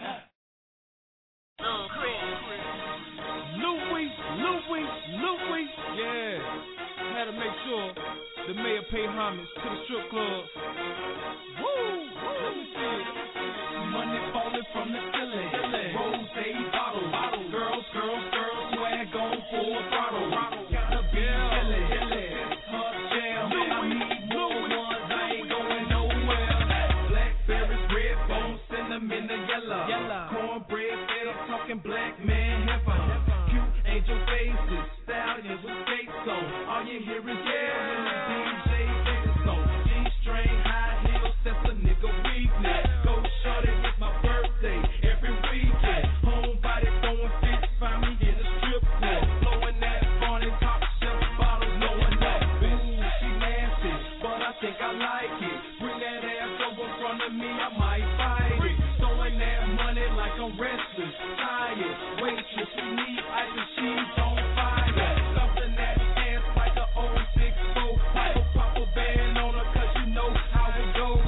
Louis, Louis, Louis, yeah. Had to make sure the mayor pay homage to the strip club. Woo, woo. Let me see it. Money falling from the ceiling. Rose bottle, bottle. Girls, girls, girls, swag on full throttle. Gotta be chillin', chillin'. Hot jam, I need more ones. I ain't going nowhere. Blackberries, red bones, cinnamon, and yellow. Cornbread, fed up, talking black man hip hop. Cute angel faces, stallions with skates on. All you hear is yeah when the D J takes on. G-string, high heels, that's a nigga weakness. Go shorty, it's my birthday every weekend. Homebody throwing fits, find me in the strip club. Blowing that Barney top shelf bottles, knowing that. Ooh, she nasty, but I think I like it. Bring that ass over front of me, I might fight it. Throwing that money like I'm restless, tired. Waitress, we need ice and she's on fire. Something that ass like a oh six four. Pop a pop a band on her, cause you know how it goes.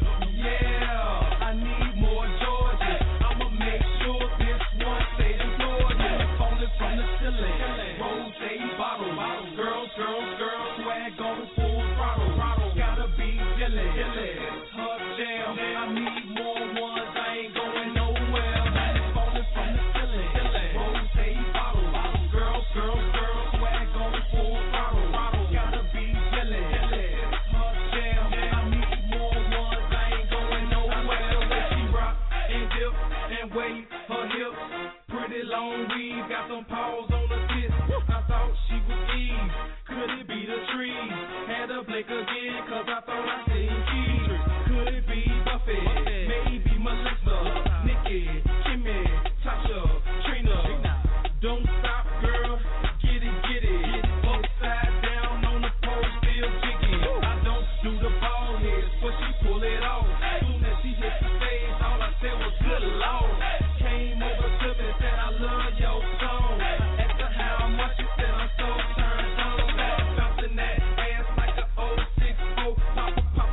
Yeah, I need more Georgia. I'ma make sure this one stays in Georgia. Falling from the ceiling, rose bottle. Girls, girls, girls, swag on full throttle. Gotta be yelling, yelling. Hub jam, I need more ones. I ain't going nowhere. Falling from the ceiling, rose bottle. Girls, girls, girls, swag on full throttle. Gotta be yelling, yelling. Hub jam, I need more ones. I ain't going nowhere. When she rock and dip and wave her hips, pretty long weave, got some paws on the tip. I thought she was Eve, could it be the trees? Had to blink again, cause I thought I seen Keys. Could it be Buffy? Maybe Melissa, Nikki, Kimmy, Tasha, Trina. Don't stop, girl, get it, get it. Upside down on the pole, still jigging. I don't do the ball heads, but she pull it off. Soon as she hit the stage, all I said was good Lord. Came over to me, said I love your song. Asked her how much, she said I'm so turned on. Bouncing that ass like a oh six four. Pop a pop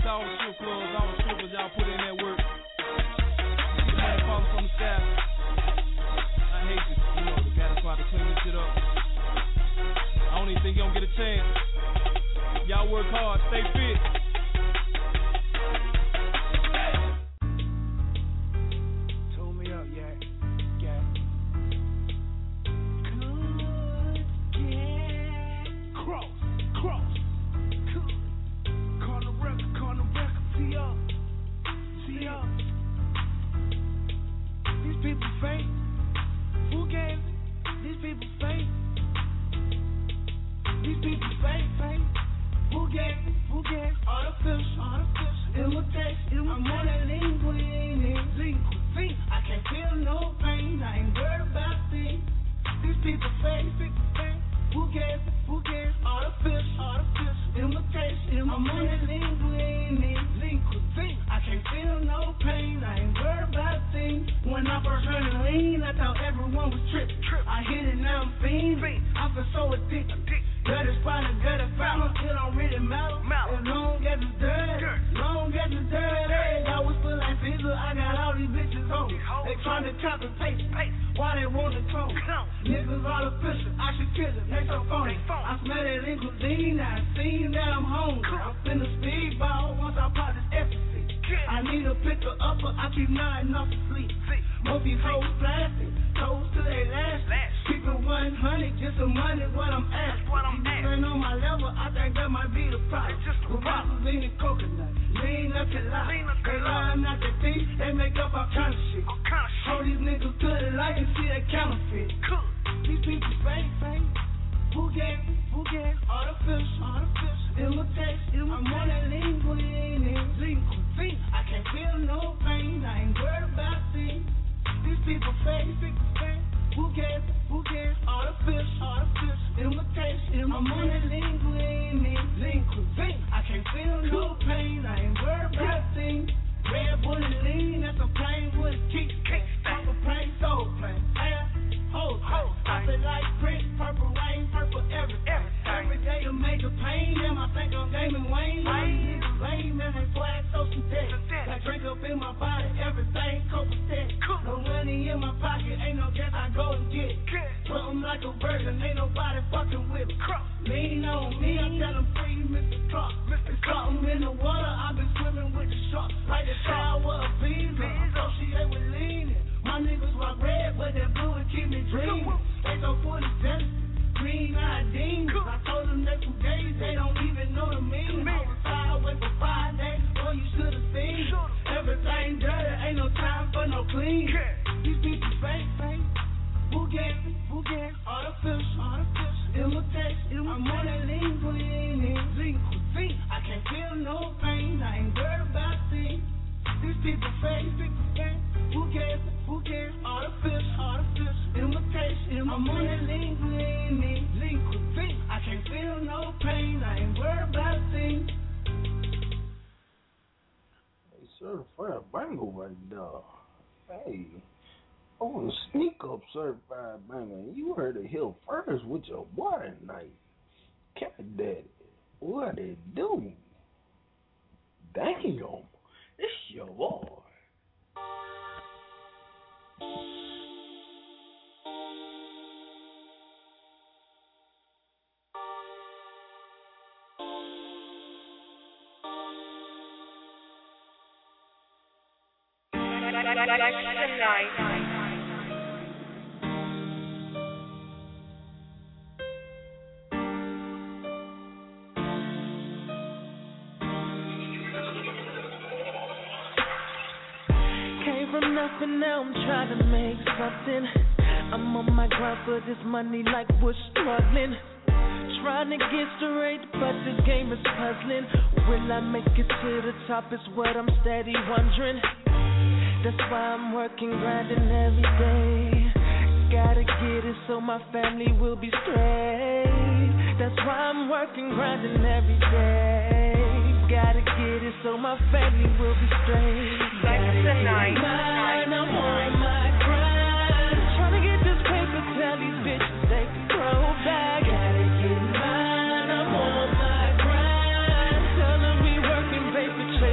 to all the strip clubs, all the strippers, y'all put in that work. Money falling from the sky. I hate this, you know, the guy that's about to clean this shit up. I don't even think you don't get a chance. Y'all work hard, stay fit. Tune me up, yeah, yeah. Cross, cross. Corner record, corner record, see up, see up. These people fake. Who gave it? These people fake. These people fake, fake. Who gave it? Who gave it? Artificial, artificial. Imitation, I'm on that linguine, linguine. I can't feel no pain. I ain't worried about things. These people fake, people fake. Who gave it? Who gave it? Artificial, artificial. Imitation, I'm on that linguine, linguine. I can't feel no pain. I ain't worried about things. When I first heard it lean, I thought everyone was tripping. I hit it, now I'm fiending. I feel so addicted. Gutter spotted, gutter foul. It don't really matter. As long as it's dirty, long as it's dirty. I was feel like Caesar. I got all these bitches on me. They trying to copy paste. Why they want to clone? Niggas artificial. I should kill it. They so phony. I smell that in cuisine. I seen that I'm hungry. I'm finna speedball once I pop this ecstasy. I need a picker upper. I keep nodding off to sleep. Most these hoes plastic. Toes to their last. Keep it one hundred. Just some money. What I'm asking. These ain't on my level. I think that might be the problem. The bottles in the coconut. Lean up to lie. They line out the thief. They make up all kind of shit. Hold these niggas to the light and see they counterfeit. These people fake, fake. Who gave it? Who gave it? Artificial, artificial. Imitation. I'm on that linguine, linguine. I can't feel no pain. I ain't worried about things. These people fake, people fake. Who gave it? Who gave it? Artificial, artificial. Imitation. I'm on that linguine, linguine. I can't feel no pain. I ain't worried about things. Red bullet lean, that's a plane with a kick. Purple plane, soul plane. Air, hold, hold. I feel like Prince, purple rain, purple everything. Every day a major pain, and I think I'm gaming Wayne. Niggas lame, and they swag so synthetic. That drink up in my body, everything copacetic. No money in my pocket, ain't no gas, I go and get it. Something like a burger, ain't nobody fucking with it. Lean on me, I tell them free, Mister Clark. It's something in the water, I've been swimming with the sharks. Like the shower of beans, associated with leaning. My niggas rock red, but that blue and keep me dreaming. They so full of jealousy, green eyed demons. I told them they two days, they don't even know the meaning. I was sideways for five days, boy, you should have seen. Everything dirty, ain't no time for no clean. These people fake, fake. Who gave it? Who gave it? Artificial, artificial. Imitation. I'm on that linguine, linguine. I can't feel no pain. I ain't worried about things. These people fake, people fake. Who gave it? Who gave it? Artificial, artificial. Imitation. I'm on that linguine, linguine. I can't feel no pain. I ain't worried about things. Hey, certified bango right there. Hey. I want to sneak up certified banger. You heard it here first with your boy tonight. Cat Daddy. What it do? Damn. It's your boy. Tonight. Nothing, now I'm trying to make something. I'm on my grind for this money like we're struggling. Trying to get straight, but this game is puzzling. Will I make it to the top is what I'm steady wondering. That's why I'm working, grinding every day. Gotta get it so my family will be straight. That's why I'm working, grinding every day. Gotta get it so my family will be straight. Like tonight. Mine, I'm on my grind. Trying to get this paper, tell these bitches they can throw back. Gotta get mine, I'm on my grind. Tell them we working, baby,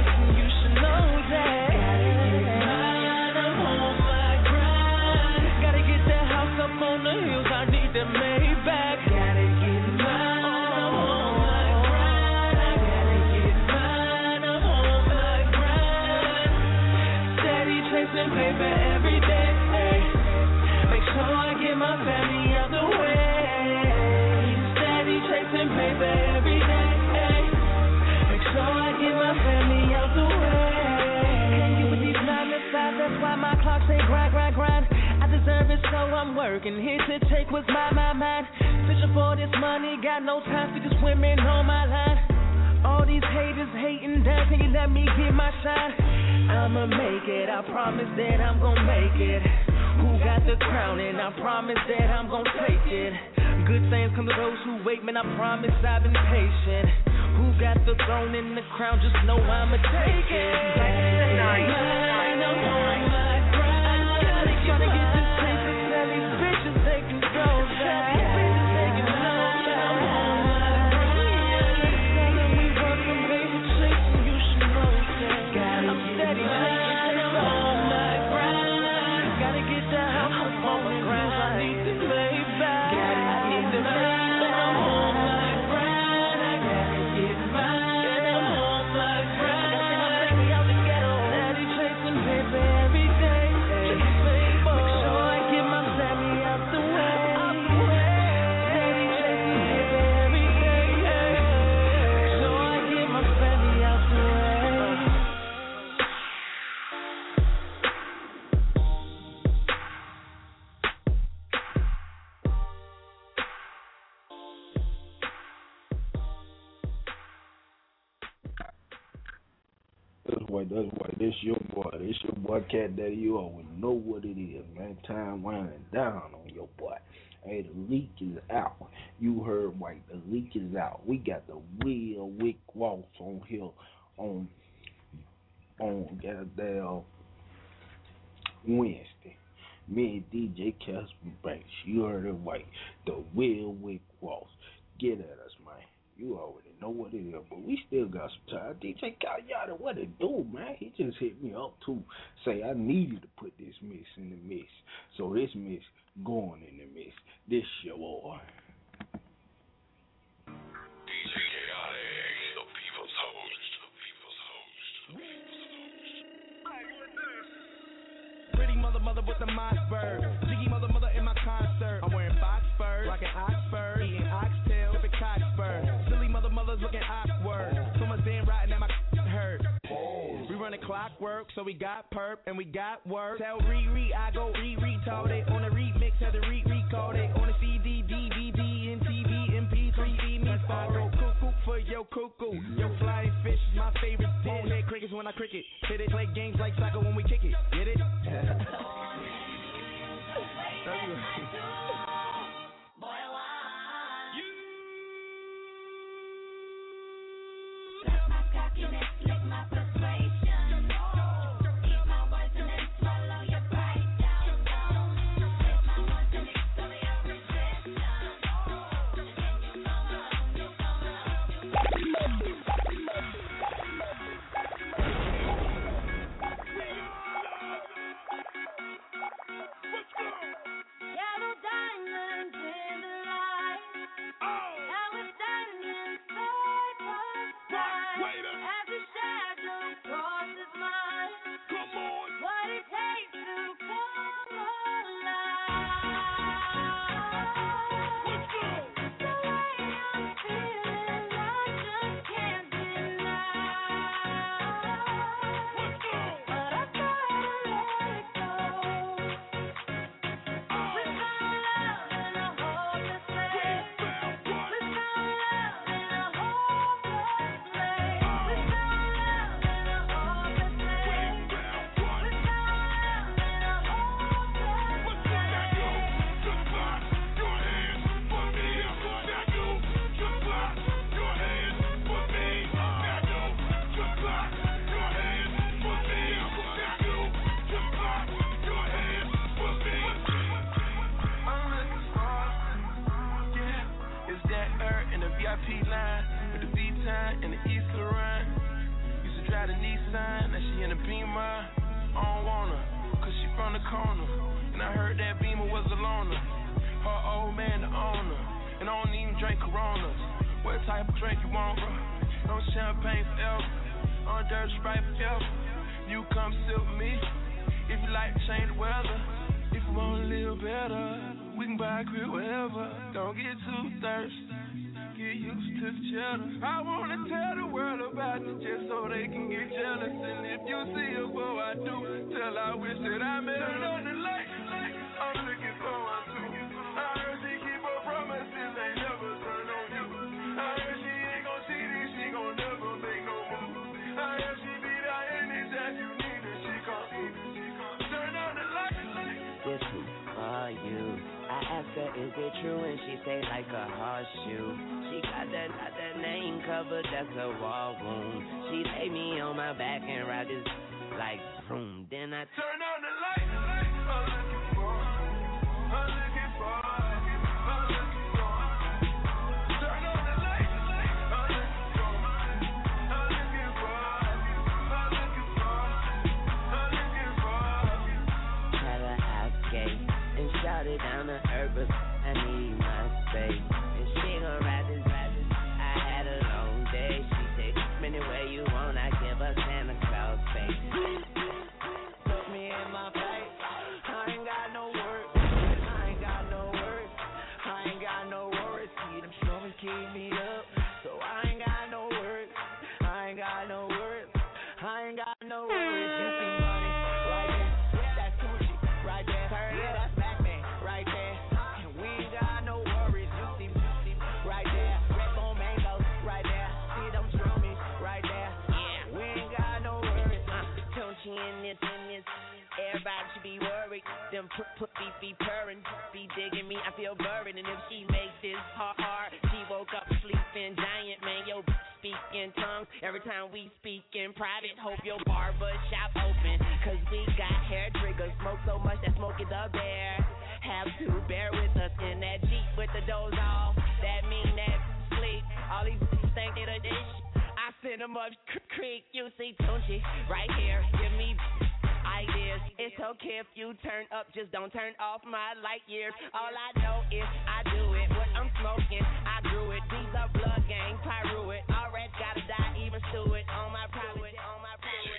I'm working. Here to take what's my, my, mine. Fishing for this money, got no time for these women on my line. All these haters hating down, can you let me get my shine? I'ma make it, I promise that I'm gonna make it. Who got the crown and I promise that I'm gonna take it. Good things come to those who wait, man, I promise I've been patient. Who got the throne and the crown, just know I'ma take it. Tonight, I'm on my grind. Gotta get this taste and tell these bitches they can go down. That's why this your boy, this your boy Cat Daddy. You always know what it is, man. Time winding down on your boy. Hey, the leak is out. You heard right, the leak is out. We got the real Wick Waltz on here on on goddamn Wednesday. Me and D J Casper Banks. You heard it right. The real Wick Waltz. Get at us, man. You already know what it is, but we still got some time. D J Kayada, what it do, man? He just hit me up to say I needed to put this mix in the mix. So this mix going in the mix. This your boy. D J Kayada, the people's host. The people's host. Pretty mother, mother with the Mossberg. Jiggy mother, mother in my concert. I'm wearing box spurs, rocking Oxford, eating oxtail, sipping Coxburg. Silly mother, mother's looking awkward. So much damn riding at my hurt. We running clockwork, so we got perp and we got work. Tell Riri I go re-retard it on the remix, had to re-record it on the C D, D V D, M T V, M P three, see me I go cuckoo for yo cuckoo. Yo flying fish is my favorite dish. Head crickets when I cricket. Hit it, play games like soccer when we kick it. Get it? I wanna tell the world about it just so they can get jealous. And if you see her, boy, I do. Tell I wish that I met her on the lake. I'm looking for one. you need it, she gon' turn on the light. This is for you. I asked her, is it true? And she say like a horseshoe. She got that, got that name covered, that's a war wound. She lay me on my back and ride this like vroom. Then I turn on the light. I'm looking for, I'm looking for, I'm looking for. Turn on the light. I'm looking for, I'm looking for, I'm looking for, I'm looking for. Had her house gate and shouted down the Herbert. I need my space. And she gon' ride this, ride this. I had a long day. She said, anywhere you want, I give her Santa Claus face. Look me in my face. I ain't got no words. I ain't got no words. I ain't got no words. See them struggles keep me up. So I ain't got no words. I ain't got no words. I ain't got no words. You see money right there. That's Gucci right there. Yeah, that's Batman right there. And we ain't got no worries. You see, you see right there. Red bone mangoes right there. See them strummies right there. Yeah, we ain't got no worries. Uh, don't you in this, in this. Everybody should be worried. Them put put be be purring, be digging me. I feel buried, and if she makes this hard, hard, she woke up sleeping giant. Man, yo, speak in tongues every time we speak in private. Hope your barber shop open, cause we got hair triggers. Smoke so much that smoke is up there. Have to bear with us in that Jeep with the doors off. That mean that sleep. All these think they the dish. I send them up creek. You see Tunchi right here. Give me ideas. It's okay if you turn up, just don't turn off my light years. All I know is I do it. What I'm smoking, I grew it. These are blood gang, pyro it. All rats gotta die, even stew it. On my private, on my private.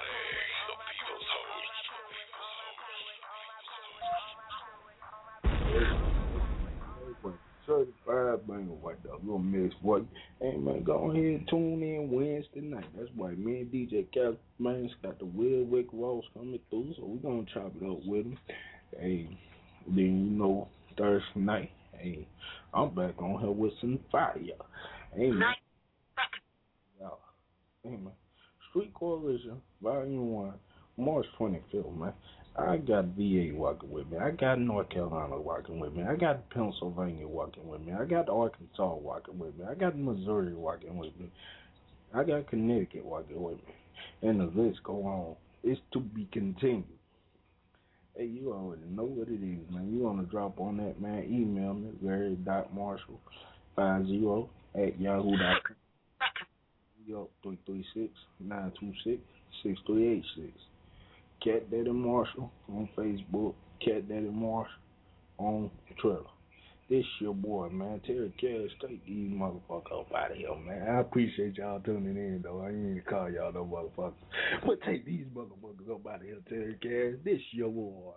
Certified banger white dog, little mix white. Hey man, go ahead and tune in Wednesday night. That's why me and D J Cap man got the Will Wick Ross coming through, so we gonna chop it up with him. Hey, then you know Thursday night, hey, I'm back on here with some fire. Hey man, y'all. Hey man, Street Coalition Volume One, March twenty-fifth, man. I got V A walking with me. I got North Carolina walking with me. I got Pennsylvania walking with me. I got Arkansas walking with me. I got Missouri walking with me. I got Connecticut walking with me. And the list go on. It's to be continued. Hey, you already know what it is, man. You want to drop on that, man, email me, Gary dot Marshall fifty at yahoo dot com. Yo, three three six, nine two six, six three eight six. Cat Daddy Marshall on Facebook, Cat Daddy Marshall on Twitter. This your boy, man. Terry Cash, take these motherfuckers up out of here, man. I appreciate y'all tuning in, though. I ain't even call y'all no motherfuckers. But take these motherfuckers up out of here, Terry Cash. This your boy.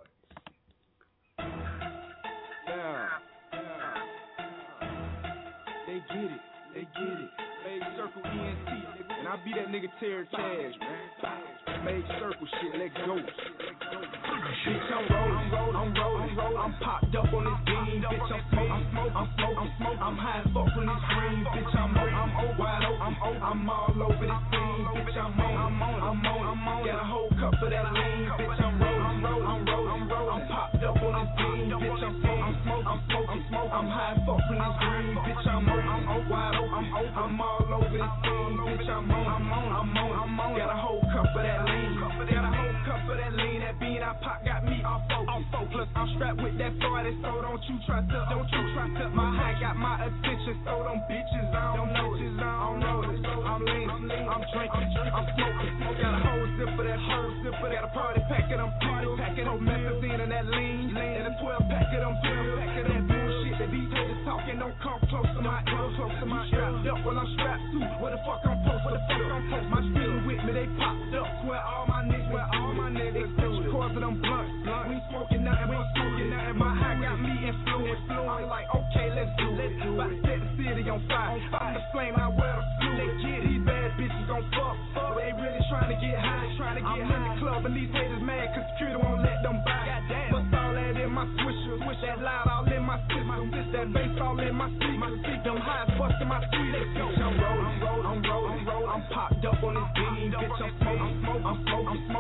Yeah. yeah. They get it. They get it. Made Circle E N T. And I be that nigga Terry Cash, man. Made Circle shit, let go. Bitch, I'm rolling, I'm rolling, I'm popped up on this beam. Bitch, I'm smoking, I'm smoking, I'm smoking, I'm smoking. I'm high as fuck on this green. Bitch, I'm on, I'm over, wide open, I'm over, I'm all over this scene. Bitch, I'm on, I'm on, I'm on, I'm on. Got a whole cup of that lean. Bitch, I'm rolling, I'm rolling, I'm rolling, I'm rolling. I'm popped up on this beam. Bitch, I'm smoking, I'm smoking, I'm smoking, I'm smoking. I'm high as fuck on this green. Bitch, I'm on, I'm over, wide open, I'm over, I'm all over this scene. Bitch, I'm on, I'm on, I'm on, I'm on. Got a whole cup of that lean. Got a whole cup of that lean. That bean I pop got me off focus. Off focus. I'm strapped with that forty, so don't you try to, don't you try to. My high got my attention, so them bitches I don't notice. I don't notice. I'm leaning, I'm drinking, I'm smoking. Got a whole zip of that whole zip of that. A party pack of them pills, pack of them methazine and that lean, and a twelve pack of them pills, pack of that bullshit that these haters talking. Don't come close to my ear, close to my strapped up. Well I'm strapped too. Where the fuck I'm post? Where the fuck I'm post? My student with me, they popped up. Swear all my niggas, swear all my niggas. Extension cords of them blunts. We ain't smoking nothing, we ain't smoking nothing. My high got me influenced. I'm like, okay, let's do it. About to set the city on fire. I'm the flame, I wear the fluid. They get these bad bitches gon' fuck. But they really trying to get high. Trying to get I'm high. In the club and these haters mad cause security won't let them buy. Goddamn. Bust all that in my swisher. Swish that loud all in my system. This that bass all in my seat. My seat, them highs busting my feet. Let's go. I'm rolling, I'm rolling, I'm rolling, I'm rolling. I'm popped up on this beam. Bitch, I'm smoking, I'm smoking, I'm smoking, I'm smoking.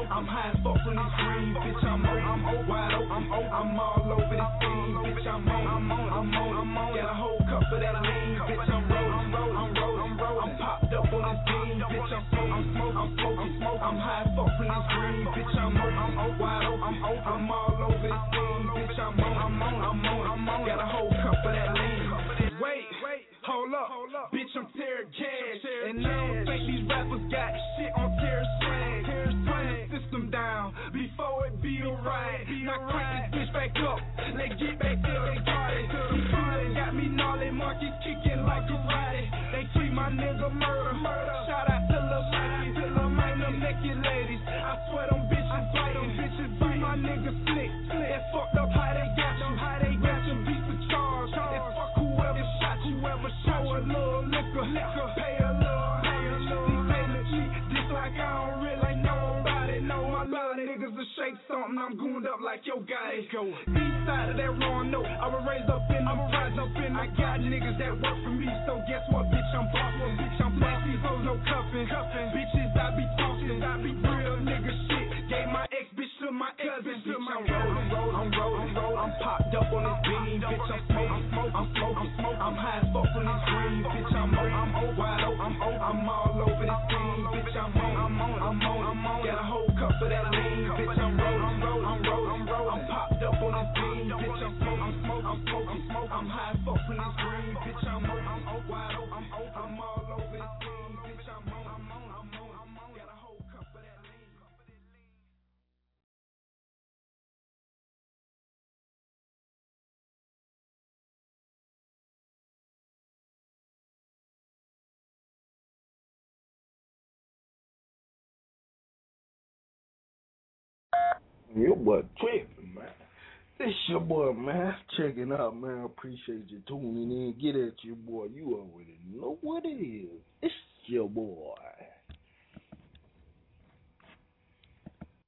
smoking, smoking. I'm high as fuck from this green, bitch. I'm on, I'm on, wide open. I'm open. I'm all over this thing, bitch. I'm on, I'm on, I'm on, I'm on. Got a whole cup of that lean. Wait, wait, hold up, hold up. Bitch, I'm Terror Cash, and I don't think these rappers got shit on Terror swag. Turn the system down before it be a riot. Now crank this bitch back up. Let's get back to the party. These people got me gnarly, monkeys kicking like karate. They treat my nigga murder. Shout out to Lil Mikey, to Lil Mike, them naked ladies. I swear them bitches bite, them bitches bite. My niggas slick, that's fucked up how they got you. How they got you beat for charge. It's fuck whoever shot you, ever show a little liquor, liquor, pay a little, pay a little. These pay the cheat, just like I don't really know about it. Know my little niggas to shake something, I'm gooned up like yo got it. Go east side of that wrong note, I was raised up in, I was rise up in. I got niggas that work for me, so guess what, bitch, I'm boss for bitch, I'm black, these hoes no cuffin', cuffin'. Bitches, I be talking, I be real nigga shit. Gave my ex bitch to my cousin, bitch, I'm rollin', rollin', I'm rollin', rollin'. I'm popped up on this beam, bitch, I'm smoking, I'm smoking, smoking. I'm high as fuck on this green, bitch, I'm on, I'm on, wide open, I'm on, I'm all over this thing, bitch, I'm on, I'm on, I'm on, I'm on. Got a whole cup of that lean, bitch, I'm rollin', I'm rollin', I'm rollin', I'm rollin'. I'm popped up on this beam, bitch, I'm smoking, I'm smoking, I'm smoking, smoking. I'm high as fuck on this green, bitch, I'm on, I'm on, wide open, I'm on, I'm all over this thing, bitch, I'm on, I'm on, I'm on, I'm on. Got a whole cup of that lean. Your boy tripping, man. This your boy, man. Checking out, man. Appreciate you tuning in. Get at your boy. You already know what it is. It's your boy.